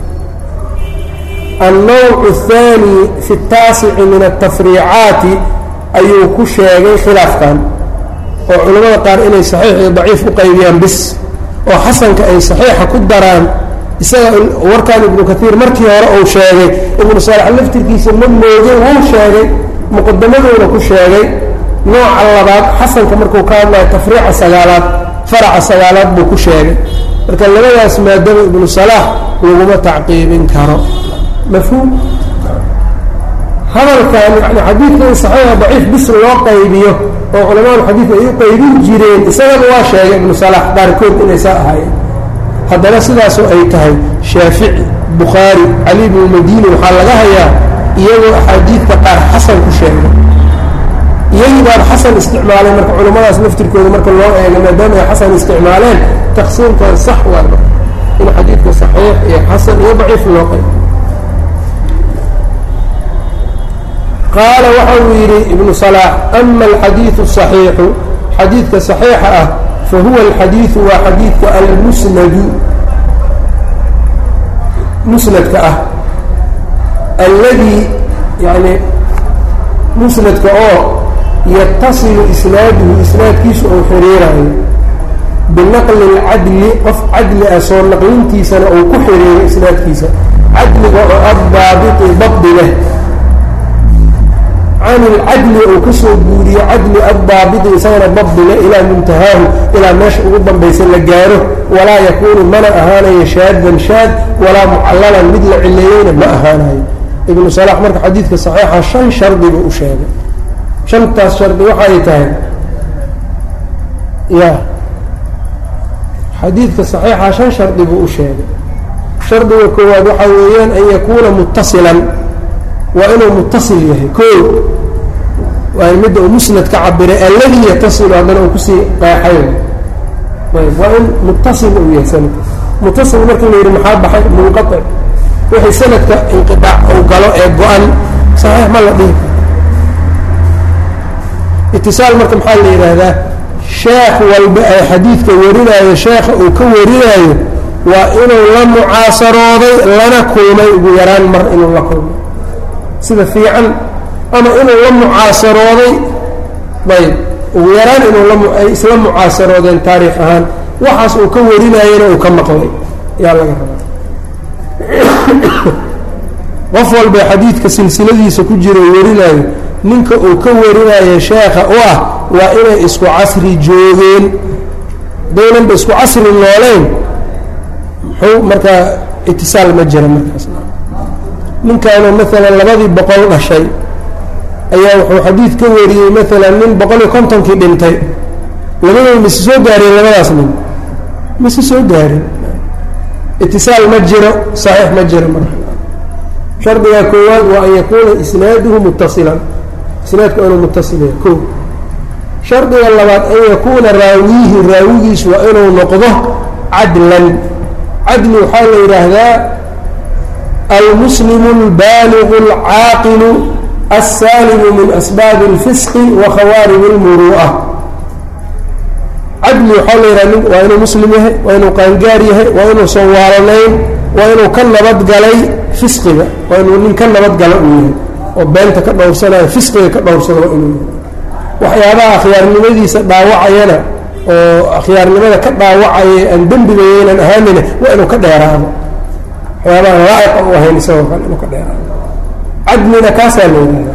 annawc الثaani fi الtaasici min الtafriicaati ayuu ku sheegay khilaafkan oo culamada qaar inay saxiix iyo daciif u qaybiyaan bis oo xasanka ay saxiixa ku daraan isaga warkan ibnu kaiir markii hore uu sheegay ibnu salax laftirkiisa ma moogay wuu sheegay muqadamadoona ku sheegay nooca labaad xasanka markuu ka hadlayo tafriica sagaalaad faraca sagaalaad buu ku sheegay marka labadaas maadaba ibnu salax laguma tacqiibin karo mafhuum hadalkan yani xadiidka in saxiixa daciif bis loo qaybiyo oo culamaa xadiid ay u qaybin jireen isagaba waa sheegay ibnu salax qaarkood inay saa ahaayeen haddana sidaasoo ay tahay shaafici bukhaari cali bnu madini waxaa laga hayaa iyagoo axaadiidka qaar xasan ku sheegay iyagii baan xasan isticmaalay marka culammadaas laftirkooda marka loo eego maadaama ay xasan isticmaaleen taqsiimkan sax waaba in xadiidka saxiix iyo xasan iyo daciif loo qaybo qaala waxa uu yidhi ibnu salaax ama alxadiidu asaxiixu xadiidka saxiixa ah fahuwa alxadiidu waa xadiidka almusnadu musnadka ah alladii yani musnadka oo yatasilu isnaaduhu isnaadkiisu uu xiriirayo binaqli اlcadli qof cadli ah soo naqlintiisana uu ku xiriiro isnaadkiisa cadliga oo addaabiti dabdi leh can ilcadli uu ka soo guuriyo cadli addaabiti isagana dabdi leh ilaa muntahaahu ilaa meesha ugu dambaysa la gaaro walaa yakuunu mana ahaanayo shaadan shaad walaa mucallalan mid la cileeyeyna ma ahaanayo ibnu salax marka xadiidka saxiixa shan shardi buu u sheegay shantaas shardi waxay tahay ya xadiidka saxiixa shan shardi buu u sheegay shardiga koowaad waxaa weeyaan an yakuuna muttasilan waa inuu muttasil yahay koo waa midda uu musnad ka cabiray alladii yatasilu haddana uu kusii qeexay waa in muttasil uu yahay sanadka muttasil markii la yidhi maxaa baxay munqatic wixii sanadka inqitaac uu galo ee go-an saxiix ma la dhihi itisaal marka maxaa la yidhaahdaa sheekh walba ay xadiidka warinaayo sheekha uu ka warinaayo waa inuu la mucaasarooday lana kulmay ugu yaraan mar inuu la kulmay sida fiican ama inuu la mucaasarooday ayb ugu yaraan inuu ay isla mucaasaroodeen taariikh ahaan waxaas uu ka warinayena uu ka maqlay yaa laga rabaa qof walba xadiidka silsiladiisa ku jira warinaayo ninka uu ka warinayo sheekha u ah waa inay isku casri joogeen daynanba isku casri nooleyn muxuu markaa itisaal ma jira markaas ninkaana maalan labadii boqol dhashay ayaa wuxuu xadiid ka wariyey maalan nin boqol iyo kontonkii dhintay labadooda mise soo gaareen labadaas nin mise soo gaarin itisaal ma jiro saxiix ma jiro marka shardiga koowaad waa an yakuuna isnaaduhu muttasilan isnaadku inuu muttasil yahay ko shardiga labaad an yakuuna raawiyihi raawigiisu waa inuu noqdo cadlan cadli waxaa la yidhaahdaa almuslimu albaaligu alcaaqilu alsaalimu min asbaabi اlfisqi wa khawaarib اlmuru'a cadli waxaa la yidhahda waa inuu muslim yahay waa inuu qaangaar yahay waa inuusan waalanayn waa inuu ka nabadgalay fisqiga waa inuu nin ka nabadgala uu yahay oo beenta ka dhowrsanayo fisqiga ka dhowrsada waa inuu yahay waxyaabaha akhyaarnimadiisa dhaawacayana oo akhyaarnimada ka dhaawacaya aan dembigayaynan ahaanina waa inuu ka dheeraado waxyaabaha laa'iqa u ahayn isagoo kale inuu ka dheeraado cadlina kaasaa la yidhahda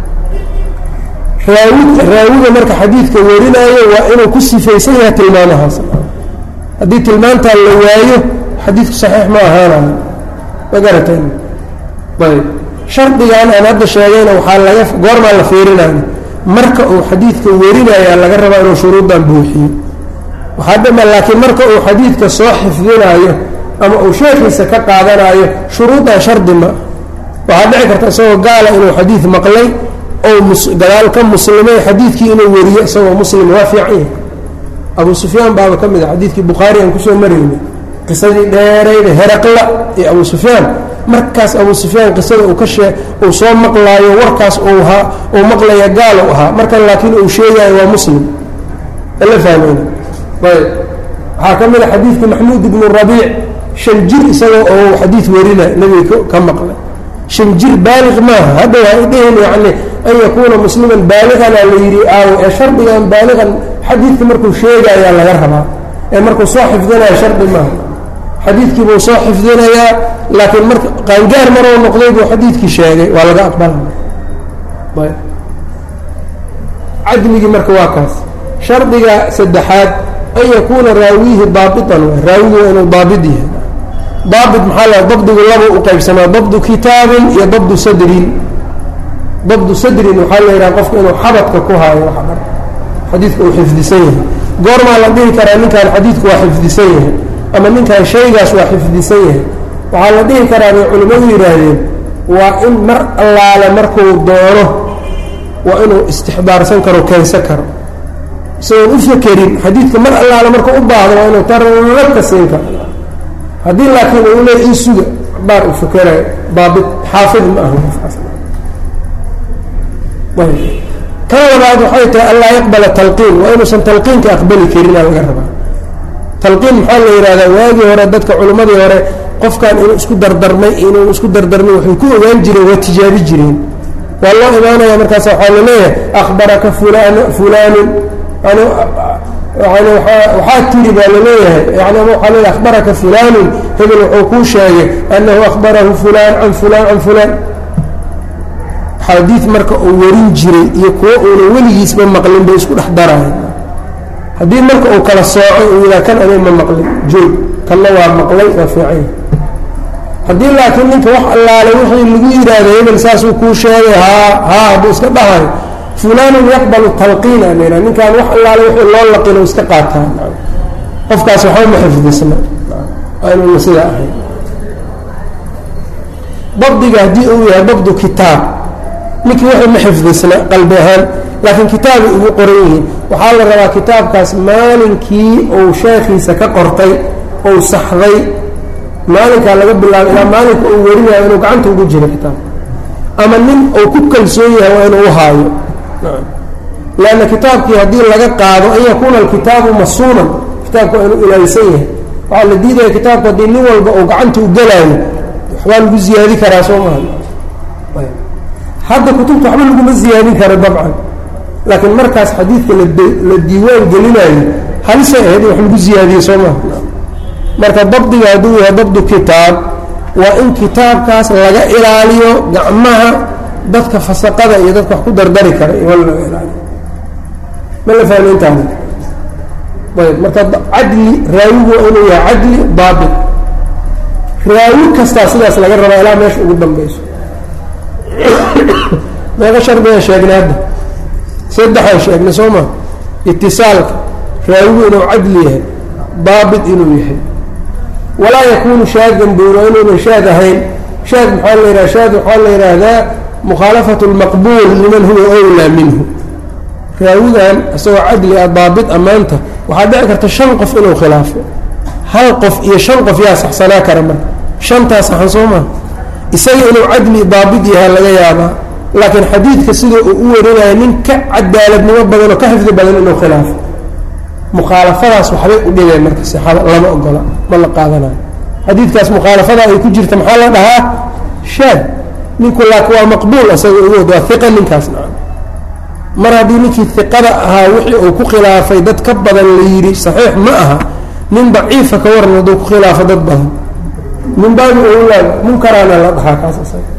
raawid raawiga marka xadiidka warinaayo waa inuu ku sifaysan yahay tilmaamahaas haddii tilmaantaa la waayo xadiidku saxiix ma ahaanayo ma garateen ayb shardigan aan hadda sheegayna waxaa laga goormaa la fiirinayo marka uu xadiidka warinaya laga rabaa inuu shuruuddan buuxiyo waxaa dhama laakiin marka uu xadiidka soo xifdinaayo ama uu sheekhiisa ka qaadanayo shuruuddan shardi ma waxaa dhici karta isagoo gaala inuu xadiid maqlay oo gadaal ka muslimay xadiidkii inuu wariyo isagoo muslim waa fiican yahay abu sufyaan baaba ka mid a xadiidkii bukhaari aan kusoo maraynay qisadii dheerayda heraqla iyo abu sufyaan markaas abu sufyaan qisada uu ka shee uu soo maqlaayo warkaas uu ahaa uu maqlaya gaal u ahaa markan laakiin uu sheegaayo waa muslim ala fahmayna ayb waxaa ka mid a xadiidkii maxmuud ibnu rabiic shan jir isagoo oo xadiid warina nebiga ka maqlay shan jir baaliq maaha hadda waa idhihin yani an yakuuna musliman baaliqana la yidhi aawo ee shardigan baaliqan xadiidka markuu sheegayaa laga rabaa ee markuu soo xifdinayo shardi maaha xadiidkii buu soo xifdinayaa laakiin marka qaangaar marou noqday buu xadiidkii sheegay waa laga aqbalaya cadligii marka waa kaas shardiga saddexaad an yakuuna raawiyihi daabitan raawigu waa inuu daabit yahay daabit maxaa la dabdigu laba u qaybsamaa dabdu kitaabin iyo dabdu sadrin dabdu sadrin waxaa la yidhaha qofka inuu xabadka ku haayo wax dhan xadiidka uu xifdisan yahay goormaa la dhihi karaa ninkan xadiidku waa xifdisan yahay ama ninkan shaygaas waa xifdisan yahay waxaa la dhihi karaa bay culimmadu yidhaahdeen waa in mar allaale markuu doono waa inuu istixbaarsan karo keensan karo isagoon u fakerin xadiidka mar allaale markuu u baahdo waa inuu tarlaka siin karo haddii laakiin uu le ii suga baar u fakerayo daabit xaafid ma aha kan labaad waxay tahay anlaa yaqbala talqiin waa inuusan talqiinka aqbali karinaa laga rabaa talqiin maxaa la yidhahdaa waagii hore dadka culimmadii hore qofkan inuu isku dardarmay inuu isku dardarmay waxay ku ogaan jireen waa tijaabi jireen waa loo imaanaya markaas waxaa la leeyahay akhbaraka fulan fulaanun yani yani waxaa tiri baa laleeyahay yani waxaa leeyahay akhbaraka fulaanun hebel wuxuu kuu sheegay annahu akhbarahu fulaan can fulaan can fulaan xadiid marka uu warin jiray iyo kuwo uuna weligiisba maqlin bay isku dhex daraayan haddii marka uu kala soocay uu yidhaha kan aday ma maqlin joog kanna waa maqlay waa fiican haddii laakiin ninka wax allaale wixii lagu yidhaahdo hebel saasuu kuu sheegay haa haa hadduu iska dhahayo fulaanun yaqbalu talqiin aan idhaha ninkaan wax allaale wixii loo laqino iska qaataan qofkaas waxba ma xifdisna waa inuuna sidaa ahayn dabdiga haddii uu yahay dabdu kitaab ninkii waxay ma xifdisna qalbi ahaan laakiin kitaabay ugu qoran yihiin waxaa la rabaa kitaabkaas maalinkii uu sheekhiisa ka qortay ou saxday maalinkaa laga bilaabo ilaa maalinka uu werinayo inuu gacanta ugu jiro kitaabka ama nin uu ku kalsoon yahay waa inuu uhaayo lanna kitaabkii haddii laga qaado an yakuuna alkitaabu masuunan kitaabka waa inuu ilaalisan yahay waxaa la diidaya kitaabku haddii nin walba uu gacanta u gelaayo waxbaa lagu ziyaadi karaa soo maha hadda kutubta waxba laguma ziyaadin karo dabcan laakiin markaas xadiidka la diiwaan gelinayo halisay ahayd in wax lagu ziyaadiye soo maha marka dabdiga hadduu yahay dabdu kitaab waa in kitaabkaas laga ilaaliyo gacmaha dadka fasaqada iyo dadka wax ku dardari kara iyo wal laga ilaaliyo ma la fahmi intaas ayb marka cadli raawigu waa inuu yahay cadli daabit raawi kastaa sidaas laga rabaa ilaa meesha ugu dambayso meeqa shardiga sheegnay hadda saddexaan sheegnay soo ma itisaalka raawigu inuu cadli yahay daabit inuu yahay walaa yakunu shaadan buuro inuunan shaad ahayn shaad maxaa la yidhaha shaad waxaa la yidhaahdaa mukhaalafatu lmaqbuul liman huwa awlaa minhu raawigan isagoo cadli ah daabit ammaanta waxaa dhici karta shan qof inuu khilaafo hal qof iyo shan qof yaa saxsanaa kara marka shantaa saxan soo maa isaga inuu cadli daabit yahaa laga yaabaa laakiin xadiidka sida uu u warinayo nin ka cadaaladnimo badan oo ka xifdi badan inuu khilaafo mukhaalafadaas waxbay u dhigeen marka sixada lama ogola ma la qaadanayo xadiidkaas mukhaalafada ay ku jirta maxaa la dhahaa shaad ninku laak waa maqbuul isaga ugood waa iqa ninkaas nacan mar haddii ninkii iqada ahaa wixii uu ku khilaafay dad ka badan la yidhi saxiix ma aha nin daciifa ka waran hadduu ku khilaafo dad badan min baabi owlaa munkaraana la dhahaa kaas isaga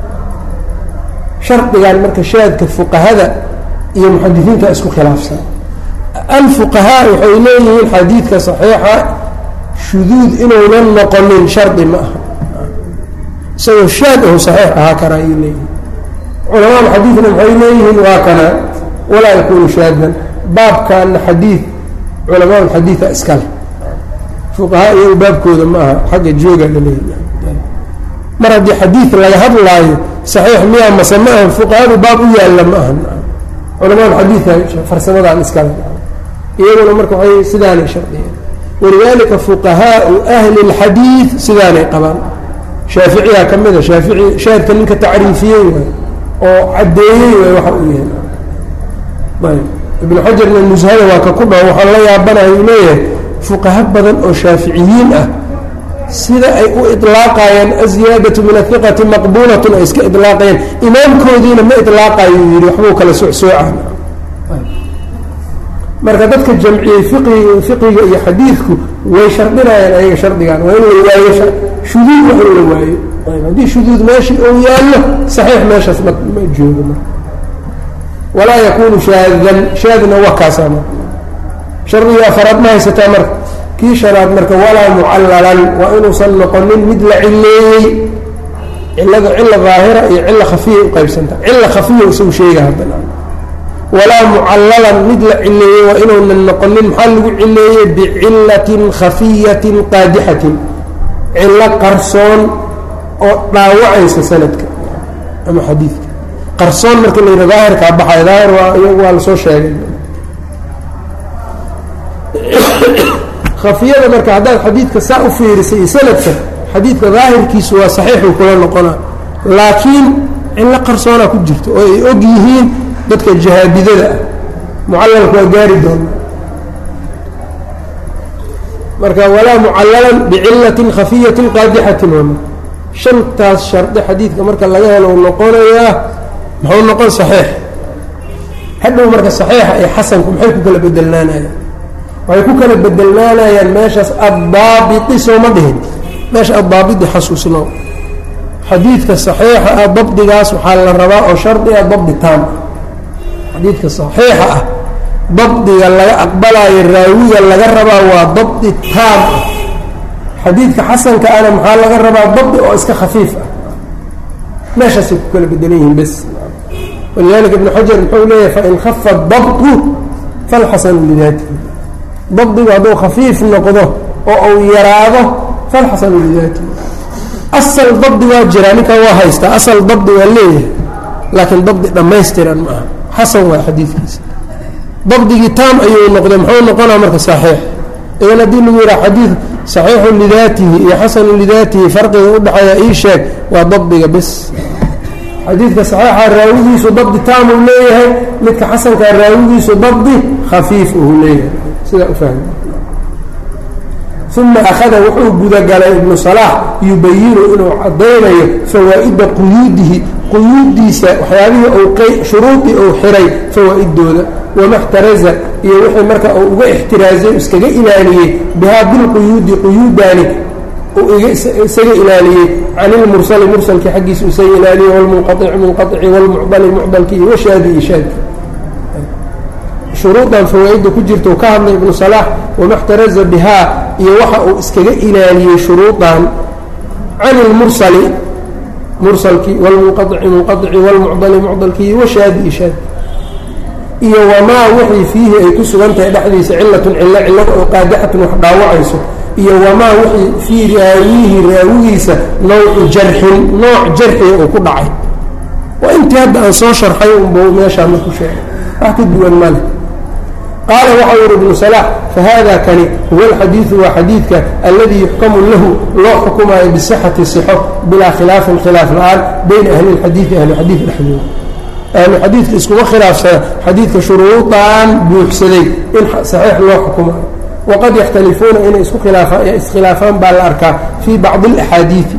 shardigan marka shaadka fuqahada iyo muxadisiinta isku khilaafsan alfuqahaa waxay leeyihiin xadiidka saxiixa shuduud inuunan noqonin shardi ma aha isagoo shaad ahu saxiix ahaa kara ayay leeyihiin culamaada xadiidna waxay leeyihiin waa kana walaa yakuunu shaadan baabkaana xadiid culamaada xadiida iskale fuqahaa iyagu baabkooda ma aha xagga jooga la leeyahay mar haddii xadiid laga hadlaayo saxiix miyaa mase ma aha fuqahadu baab u yaalla ma aha culamaada xadiidka farsamadan iskale iyaguna marka waxay sidaanay shardiyeen walidaalika fuqahaau ahli اlxadiid sidaanay qabaan shaaficiyaa ka mida shaafici shaadka ninka tacriifiyey waay oo caddeeyey waay waxa uu yahay ayb ibnu xajarna nushada waa ka ku dhaho waxaan la yaabanahay uu leeyahay fuqaha badan oo shaaficiyiin ah sida ay u iطlaaqayaan aziyaadatu min ahiqati maqbuulatun ay iska iطlaaqayaan imaamkoodiina ma iطlaaqayo uu yidhi waxbuu kala socsoocan marka dadka jamciyey fiqiga fiqiga iyo xadiidku way shardinayaan ayaga shardigan waa in la waayo shuduud waa in la waayo haddii shuduud meeshii ou yaallo saxiix meeshaas ma ma joogo marka walaa yakunu shaadan shaadna waa kaasaa marka shardiga afaraad ma haysataa marka kii shanaad marka walaa mucallalan waa inuusan noqonin mid la cileeyey cilada cila daahira iyo cila khafiya uqaybsanta cila khafiya isagu sheega haddana walaa mucallalan mid la cileeyey waa inuunan noqonin maxaa lagu cileeyey bicilatin khafiyatin qaadixatin cilo qarsoon oo dhaawacaysa sanadka ama xadiidka qarsoon marka la yidha daahirkaa baxay daahir waa iyagu waa lasoo sheegay khafiyada marka haddaad xadiidka saa u fiirisay iyo sanadka xadiidka daahirkiisu waa saxiixuu kula noqonaa laakiin cilo qarsoonaa ku jirto oo ay og yihiin dadka jahaabidada ah mucallalka waa gaari doona marka walaa mucallalan bicilatin khafiyatin qaadixatin wama shantaas shardi xadiidka marka laga helo u noqonayaa muxuu noqon saxiix hadhow marka saxiixa iyo xasanku maxay ku kala bedelnaanayaan waxay ku kala bedelnaanayaan meeshaas addaabiti sooma dhihin meesha addaabiti xasuusno xadiidka saxiixa ah dabdigaas waxaa la rabaa oo shardi ah dabdi taam xadiidka saxiixa ah dabdiga laga aqbalaayo raawiga laga rabaa waa dabdi taam ah xadiidka xasanka ana maxaa laga rabaa dabdi oo iska khafiif ah meeshaasay ku kala bedelan yihiin bes walidalika ibnu xajar muxuu leeyahay fain khafa dabdu falxasanu lidaatihi dabdigu hadduu khafiif noqdo oo uu yaraado falxasanu lidaatihi asal dabdi waa jiraa ninkan waa haystaa asal dabdi waa leeyahay laakiin dabdi dhammaystiran ma aha xasan waa xadiidkiisa dabdigii taam ayuu noqday muxuu noqonaa marka saxiix idan haddii lagu yidhaha xadiid saxiixun lidaatihi iyo xasanun lidaatihi farqiga u dhexeeya ii sheeg waa dabdiga bes xadiidka saxiixa raawigiisu dabdi taam uu leeyahay midka xasanka raawigiisu dabdi khafiif uu leeyahay sidaa u fahmi uma akhada wuxuu gudagalay ibnu salaax yubayinu inuu caddaynayo fawaa'ida quyuudihi quyuuddiisa waxyaabihii ou shuruudii uu xiray fawaa'idooda wamaxtaraza iyo wixii marka uu uga ixtiraazay iskaga ilaaliyey bihaa bilquyuudi quyuudaani uu isaga ilaaliyey can ilmursali mursalkii xaggiisa isaga ilaaliyey walmunqaici munqaici walmucdali mucdalki iyo washaadi iyo shaadki shuruudan fawaa'idda ku jirta uu ka hadlay ibnu salaax wamaxtaraza bihaa iyo waxa uu iskaga ilaaliyey shuruudan can ilmursali mursalkii walmunqaici munqaici walmucdali mucdalki iyo washaadi iyo shaadki iyo wamaa wixii fiihi ay ku sugan tahay dhexdiisa cilatun cilo cillada oo qaadixatun wax dhaawacayso iyo wamaa wixii fii raawiyihi raawigiisa nawcu jarxin nooc jarxiga uu ku dhacay waa intii hadda aan soo sharxay unbuu meeshaana ku sheegay wax ka duwan male qaala waxau yihi ibnu salaax fahada kani huwa alxadiidu waa xadiidka alladii yuxkamu lahu loo xukumaayo bisixati sixo bilaa khilaafin khilaaf la-aan bayna ahli lxadiidi ahli xadiid dhexdooda ahlu xadiidka iskuma khilaafsana xadiidka shuruudan buuxsaday in saxiix loo xukumayo waqad yakhtalifuuna inay isku khilaafaan iskhilaafaan baa la arkaa fii bacdi alaxaadiidi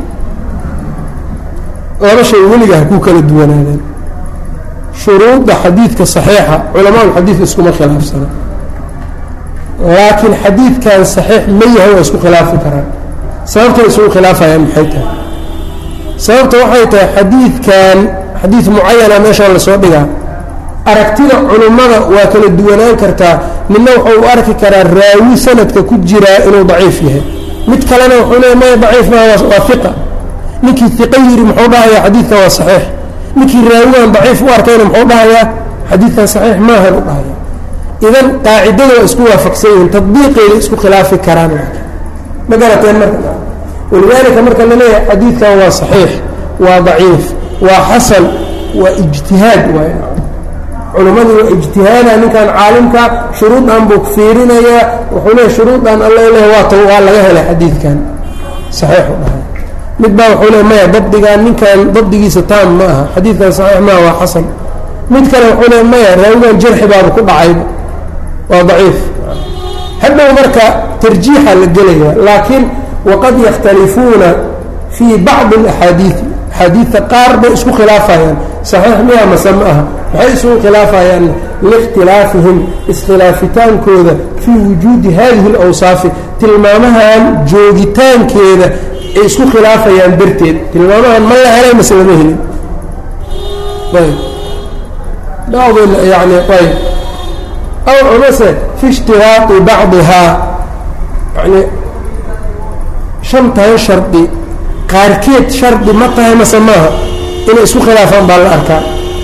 laba shay weliga ha ku kala duwanaadeen shuruudda xadiidka saxiixa culamaa ulxadiid iskuma khilaafsana laakiin xadiidkan saxiix ma yahay waa isku khilaafi karaan sababtay isugu khilaafayaan maxay tahay sababta waxay tahay xadiidkan xadiid mucayana meeshaan lasoo dhigaa aragtida culummada waa kala duwanaan kartaa midna wuxuu u arki karaa raawi sanadka ku jiraa inuu daciif yahay mid kalena wuxuu leeya maya daciif maa waa iqa ninkii iqa yiri muxuu dhahayaa xadiidkan waa saxiix ninkii raawigan daciif u arkayna muxuu dhahayaa xadiidkan saxiix maahan u dhahaya idan qaacidada waa isku waafaqsan yihiin tadbiiqeeda isku khilaafi karaan ma garateen marka walidaalika marka la leeyahay xadiidkan waa saxiix waa daciif waa xasan waa ijtihaad waay culimmadii waa ijtihaada ninkan caalimka shuruudan buu fiirinayaa wuxuu leeyahy shuruudan alla leh waa ta waa laga helay xadiidkan saxiix u dhahay mid baa wuxuu leey maya dabdigan ninkan dabdigiisa taam ma aha xadiidkan saxiix maaha waa xasan mid kale wuxuu leey maya raawigan jarxi baaba ku dhacayba waa daciif hadhow marka tarjiixa la gelaya laakiin waqad yakhtalifuuna fii bacdi alaxaadiidi axaadiidta qaar bay isku khilaafayaan saxiix miya mase ma aha maxay isugu khilaafayaan liikhtilaafihim iskhilaafitaankooda fii wujuudi hadihi alawsaafi tilmaamahan joogitaankeeda ay isku khilaafayaan darteed tilmaamahan ma la helay mase lama helin ayb bacd yani ayb aw amase fi ishtiraaqi bacdihaa yani shantan shardi qaarkeed shardi ma tahay mase maaha inay isku khilaafaan baa la arkaa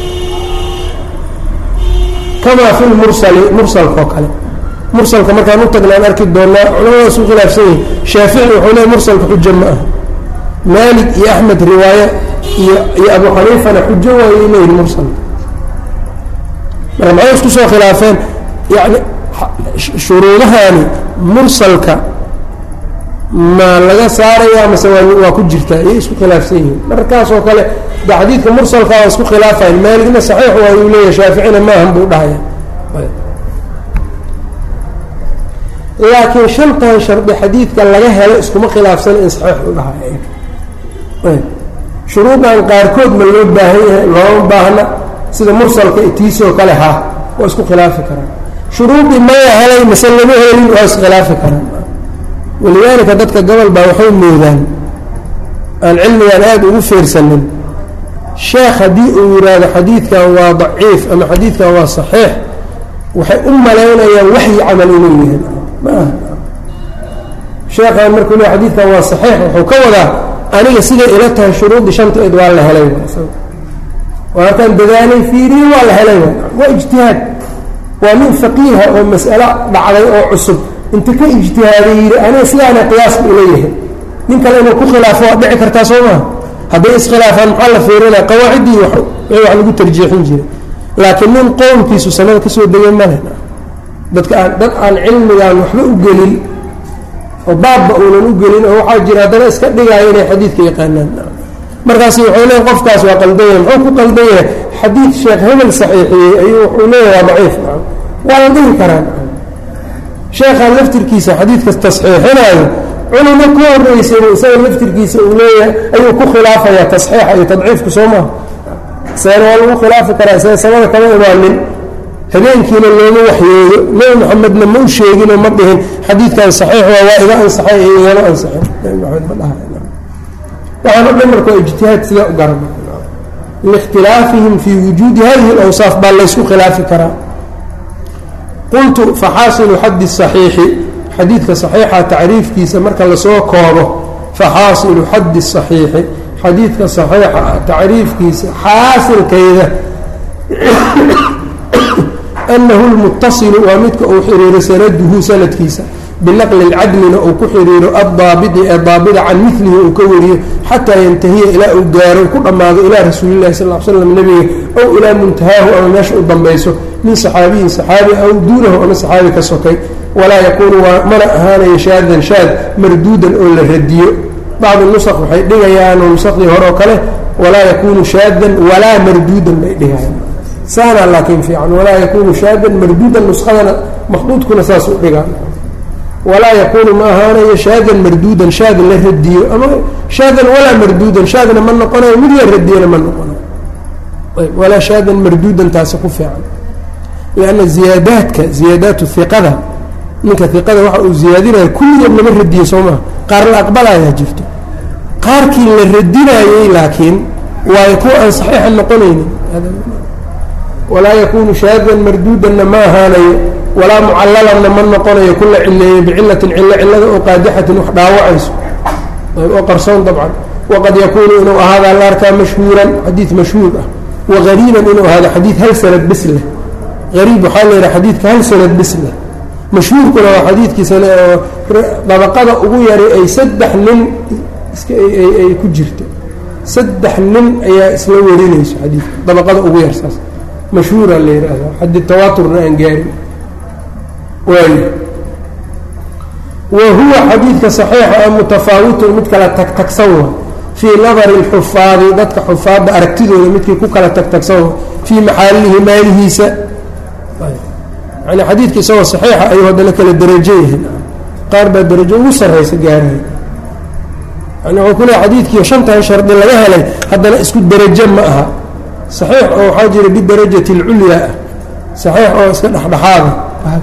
kamaa fi lmursali mursalka oo kale mursalka markaan u tagnaan arki doonaa culamada isku khilaafsan yihin shaafici wuxuu leey mursalka xujo ma aha maalik iyo axmed riwaaye iyo iyo abu xaniifana xujo waayay leeyihin mursalka marka maxay isku soo khilaafeen yani shuruudahani mursalka ma laga saaraya mase waa ku jirtaa iyo isku khilaafsan yihiin markaas oo kale da xadiidka mursalka waa isku khilaafayn maaligna saxiix waa uu leeyahay shaaficina maahan buu dhahaya laakiin shantan shardi xadiidka laga helo iskuma khilaafsan in saxiix u dhahay shuruudan qaarkood ma loo baahan yahay looma baahna sida mursalka itiisoo kale ha waa isku khilaafi karaan shuruudii maya helay mase lama helin waa iskhilaafi karaan walidaalika dadka gobol baa waxay moodaan aan cilmigaan aada ugu fiirsanin sheekh haddii uu yidhaahdo xadiidkan waa daciif ama xadiidkan waa saxiix waxay u malaynayaan waxyi camal inuu yahay ma aha sheekhan markuu leeyahay xadiidkan waa saxiix wuxuu ka wadaa aniga siday ila tahay shuruudii shanta eed waa la helay waa halkaan dadaalay fiiriyey waa la helay waa ijtihaad waa nin faqiiha oo mas'alo dhacday oo cusub inta ka ijtihaaday yidhi aniga sidaana qiyaaska u leeyahay nin kale inuu ku khilaafo waa dhici kartaa soo maha hadday iskhilaafaan maxaa la fiirinaya qawaaciddii wax lagu tarjiixin jiray laakiin nin qowlkiisu sanada kasoo degay male dadka aan dad aan cilmigaan waxba u gelin oo baabba uunan u gelin oo waxaa jira haddana iska dhigaayo inay xadiidka yaqaanaan markaas wuxuu leeyahay qofkaas waa qaldan yahay muxuu ku qaldan yahay xadiid sheekh hebel saxiixiyey ayuu wuxuu leeyahay waa daciif waa la dhihi karaan sheekhaan laftirkiisa xadiidkas tasxiixinaayo culimo ku horreysayba isaga laftirkiisa uu leeyahay ayuu ku khilaafayaa tasxiixa iyo tadciifku soo maha isagana waa lagu khilaafi karaa isaga samada kama imaanin habeenkiina looma waxyeeyo nebi maxamedna ma u sheeginoo ma dhihin xadiidkan saxiix waa waa iga ansaxay iyo igama ansaxin nebi maxamed ma dhaha waxaan o dhan marka waa ijtihaad sidaa u garana liikhtilaafihim fii wujuudi hadihi alawsaaf baa laysku khilaafi karaa qultu faxaasilu xaddi saxiixi xadiidka saxiixa tacriifkiisa marka lasoo koobo faxaasilu xaddi saxiixi xadiidka saxiixa tacriifkiisa xaasilkayda anahu lmuttasilu waa midka uu xiriiro sanaduhu sanadkiisa binaqli lcadlina uu ku xiriiro addaabidi ee daabida can milihi uu ka wariyo xataa yantahiya ilaa uu gaaro ku dhammaado ilaa rasuulilahi sal l slam nebiga ow ilaa muntahaahu ama meesha u dambayso min saxaabiyin saxaabi aw duunahu ama saxaabi ka sokay walaa yakuunu waa mana ahaanayo shaadan shaad marduudan oo la radiyo bacdu nusq waxay dhigayaan nusqdii hore oo kale walaa yakuunu shaadan walaa marduudan bay dhigayaan saana laakiin fiican walaa yakuunu shaadan marduudan nusqadana maqduudkuna saasuu dhigaa walaa yakuunu ma ahaanayo shaadan marduudan shaad la radiyo ama shaadan walaa marduudan shaadna ma noqonayo mid la radiyana ma noqonayo ayb walaa shaadan marduudan taasi ku fiican lianna ziyaadaadka ziyaadaatu hiqada ninka hiqada waxa uu ziyaadinayo kulligood lama radiyo soo maha qaar la aqbalayaa jirto qaarkii la radinayey laakiin waayo kuwa aan saxiixa noqonaynin walaa yakuunu shaadan marduudanna ma ahaanayo walaa mucallalanna ma noqonayo kula cileeye bicilatin cillo cillada oo qaadixatin wax dhaawacayso oo qarsoon dabcan waqad yakuunu inuu ahaadaa la arkaa mashhuuran xadiid mashhuur ah wagariiban inuu ahaado xadiid hal sanad bis leh ariib waxaa la yidhaha xadiidka hal sanad bis leh mashhuurkuna waa xadiidkiisa oo dabaqada ugu yaray ay saddex nin ay ku jirto saddex nin ayaa isla warinayso xadiidka dabaqada ugu yar saas mashhuura la yidhaahdaa xaddi tawaaturna aan gaarin waayo wa huwa xadiidka saxiixa a mutafaawitun mid kala tagtagsan wa fii nadari اlxufaadi dadka xufaadda aragtidooda midkii ku kala tagtagsan wa fii maxaalihi maalihiisa yani xadiidka isagoo saxiixa ayuu haddana kala derajo yihiin qaar baa derajo ugu sarraysa gaarahay yani wuxuu ku leehay xadiidkii shantan shardi laga helay haddana isku derajo ma aha saxiix oo waxaa jira bidarajati اlculyaa ah saxiix oo iska dhexdhexaada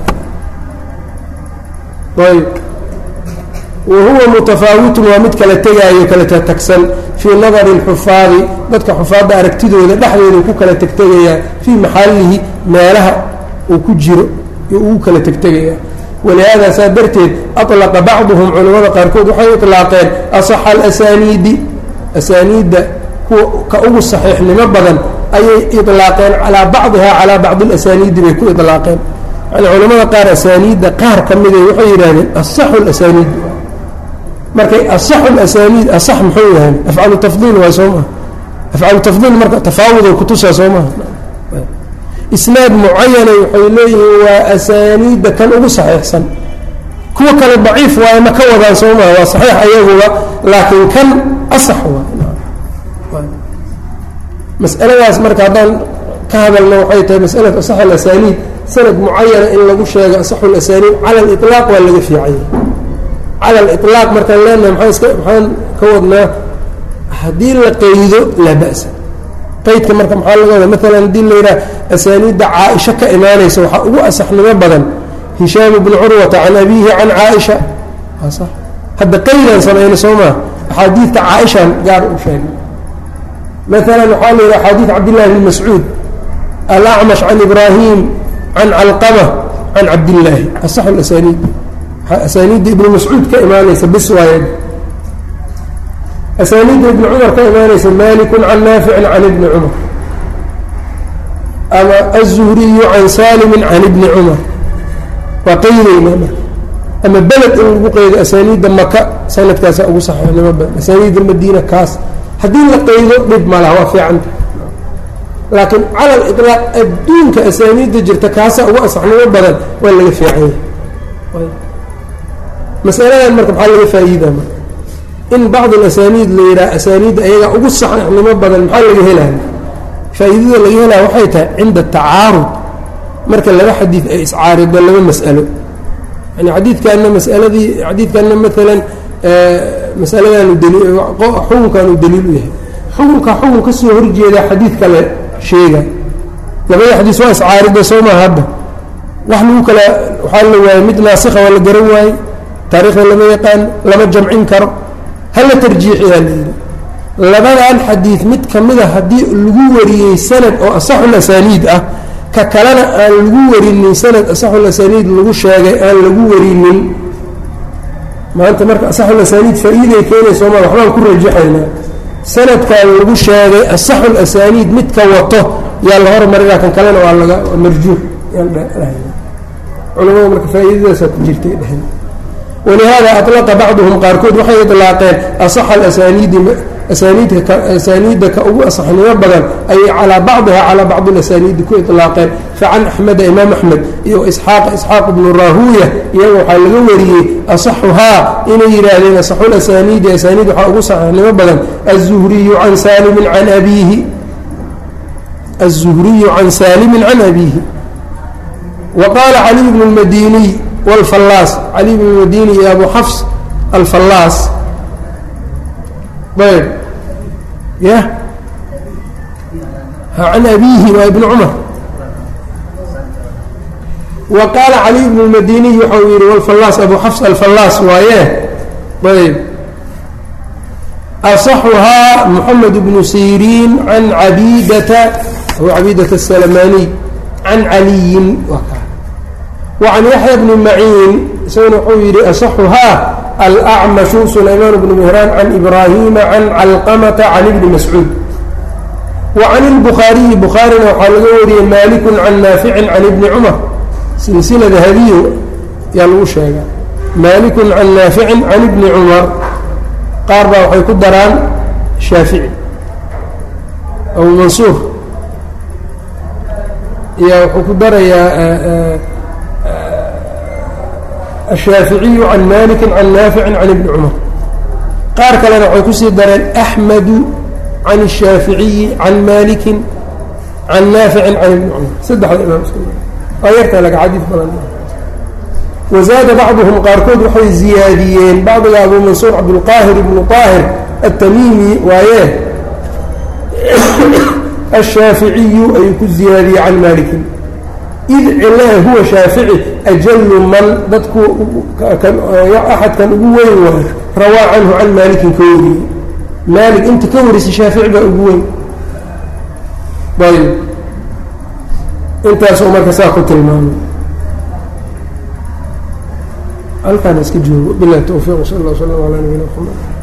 ayb wahuwa mutafaawitun waa mid kala tegaayo kala tagtagsan fii nadari اlxufaadi dadka xufaadda aragtidooda dhexdooda ku kala tegtegayaa fii maxallihi meelaha uu ku jiro iyo ugu kala tegtegayaa walihaada saa darteed aطlaqa bacduhum culamada qaarkood waxay iطlaaqeen asaxa alasaniidi asaaniidda kuwa ka ugu saxiixnimo badan ayay iطlaaqeen calaa bacdiha calaa bacdi اlasaniidi bay ku iطlaaqeen yani culamada qaar asaaniidda qaar ka miday waxay yidhahdeen asaxu اlasaniid markay asaxu اlasaniid asax muxuu yahay afcalu tafdiil waa soo maha afcalu tafdiil marka tafaawuday kutusaa soo maha isnaad mucayanay waxay leeyihiin waa asaaniidda kan ugu saxiixsan kuwa kale daciif waaye ma ka wadaan soo maha waa saxiix ayaguba laakiin kan asax waa mas'aladaas marka haddaan ka hadalno waxay tahay mas'alatu asax alasaniid sanad mucayana in lagu sheego asaxu alasaniid cala aliطlaaq waa laga fiicanya cala aliطlaaq markaan leenahay maxaa iska maxaan ka wadnaa haddii la qeydo laa ba'sa qaydka marka maxaa laga wadaa maalan haddii la yidhaha asaaniidda caaisha ka imaanaysa waxaa ugu asaxnimo badan hishaam bnu curwata can abiihi can caaisha waa sax hadda qaydaan samayna soo maa axaadiidta caaishaan gaar u sheegay maalan waxaa la yidhaha axaadiid cabdillahi bni mascuud alacmash can ibraahim can calqama can cabdillaahi asaxu alasaniid asaaniidda ibnu mascuud ka imaanaysa bis waaye asaaniidda ibni cumar ka imaanaysa malikun can naaficin can ibni cumar ama aلzuhriyu can salimin can ibni cumar waa qaydayna ama beled in lagu qaydo asaaniidda maka sanadkaasa ugu saxiixnimo badan asaaniidda madiina kaas haddii la qaydo dhib ma laha waa fiicanta laakiin cala aliطlaaq adduunka asaaniidda jirta kaasa ugu asaxnimo badan waa laga fiicanya masaladan marka maxaa laga faa'iida marka in bacd alasaniid la yidhaha asaaniidda ayagaa ugu saxiixnimo badan maxaa laga helaya faa'iidada laga helaya waxay tahay cinda tacaarud marka laba xadiid ay iscaarido laba mas'alo yani xadiidkaana masaladii xadiidkaana maalan masaladaanu dali xukunkaanu daliil u yahay xukunka xukun ka soo horjeeda xadiid kale sheega labada xadiis waa iscaarida soo maa hadda wax lagu kala waxaa la waayey mid naasikha waa la garan waaye taariikhda lama yaqaan lama jamcin karo hala tarjiixiyaa la yidhi labadan xadiid mid ka mida haddii lagu wariyey sanad oo asaxul asaaniid ah ka kalena aan lagu warinin sanad asaxul asaaniid lagu sheegay aan lagu warinin maanta marka asaxul asaaniid faa-iiday keenayso ma waxbaan ku rajaxaynaa sanadkan lagu sheegay asaxul asaaniid midka wato yaa la hormarinaa kan kalena waa laga marjuux culamada marka faa-iidadaasaa ku jirtay dheheen walihaada aطlaqa bacduhum qaarkood waxay iطlaaqeen asaxa alasaniidi asaaniidka asaaniidda ka ugu asaxnimo badan ayay calaa bacdiha calaa bacdi alasaniidi ku iطlaaqeen facan axmeda imaam axmed iyo isxaaqa isxaaq ibnu raahuuya iyaga waxaa laga wariyey asaxuhaa inay yidhaahdeen asaxu lasaniidi asaaniid waxaa ugu saxiixnimo badan aلzuhriyu can saalimin can abiihi aلzuhriyu can saalimin can abiihi wa qaala caliy bnu اlmadiniy wاlfallaas cali bn اlmadini iyo abu xafs alfallaas ayb ya can abiihi waa ibn cumar wa qaala caliy bn اlmadiniy waxau yihi wاlfallaas abu xafs alfallaas waaye ayb asaxuhaa moxamed bnu siriin can cabidata abu cabidata الsalamaniy can caliyin وعن يحيى بن معين isaguna wuxuu yihi أصxها الأعمش سليمان بن مهران عن إبراهيم عن علقمة عن بن مسعوud وعن البخاaري بخاarيna waxaa laga wariyey مالك عن نافع عن بن cمر سلسلة ذهبية yaa lagu sheega مالك عن نافع عن بن cمر qaar baa waxay ku daraan شhاaفiعي أو منصور iya wuxuu ku darayaa الشhاaفiعي عن مالك عن نافع عن بن cمر qaar kalena waxay kusii dareen أحمد عن الشhاaفiعي عن مالك عن نافع عن بن cمر saddexda imaam waa yartaa laga xadiid badan وزاada bacضهم qaarkood waxay ziyaadiyeen bacdiga abu mansuur cabdالqاahir بن طاahir التmimi waaye الشhاaفiعiyu ayuu ku ziyaadiyey can مالك id cilaha huwa shaafici ajalu man dadku axadkan ugu weyn waayo rawaa canhu can maalikin ka wariyey maalik inta ka warisa shaafici baa ugu weyn ayb intaasoo marka saa ku tilmaamay halkaana iska joogo bilahi towfiiq sal اllah w slm alaa nabiyina mxamed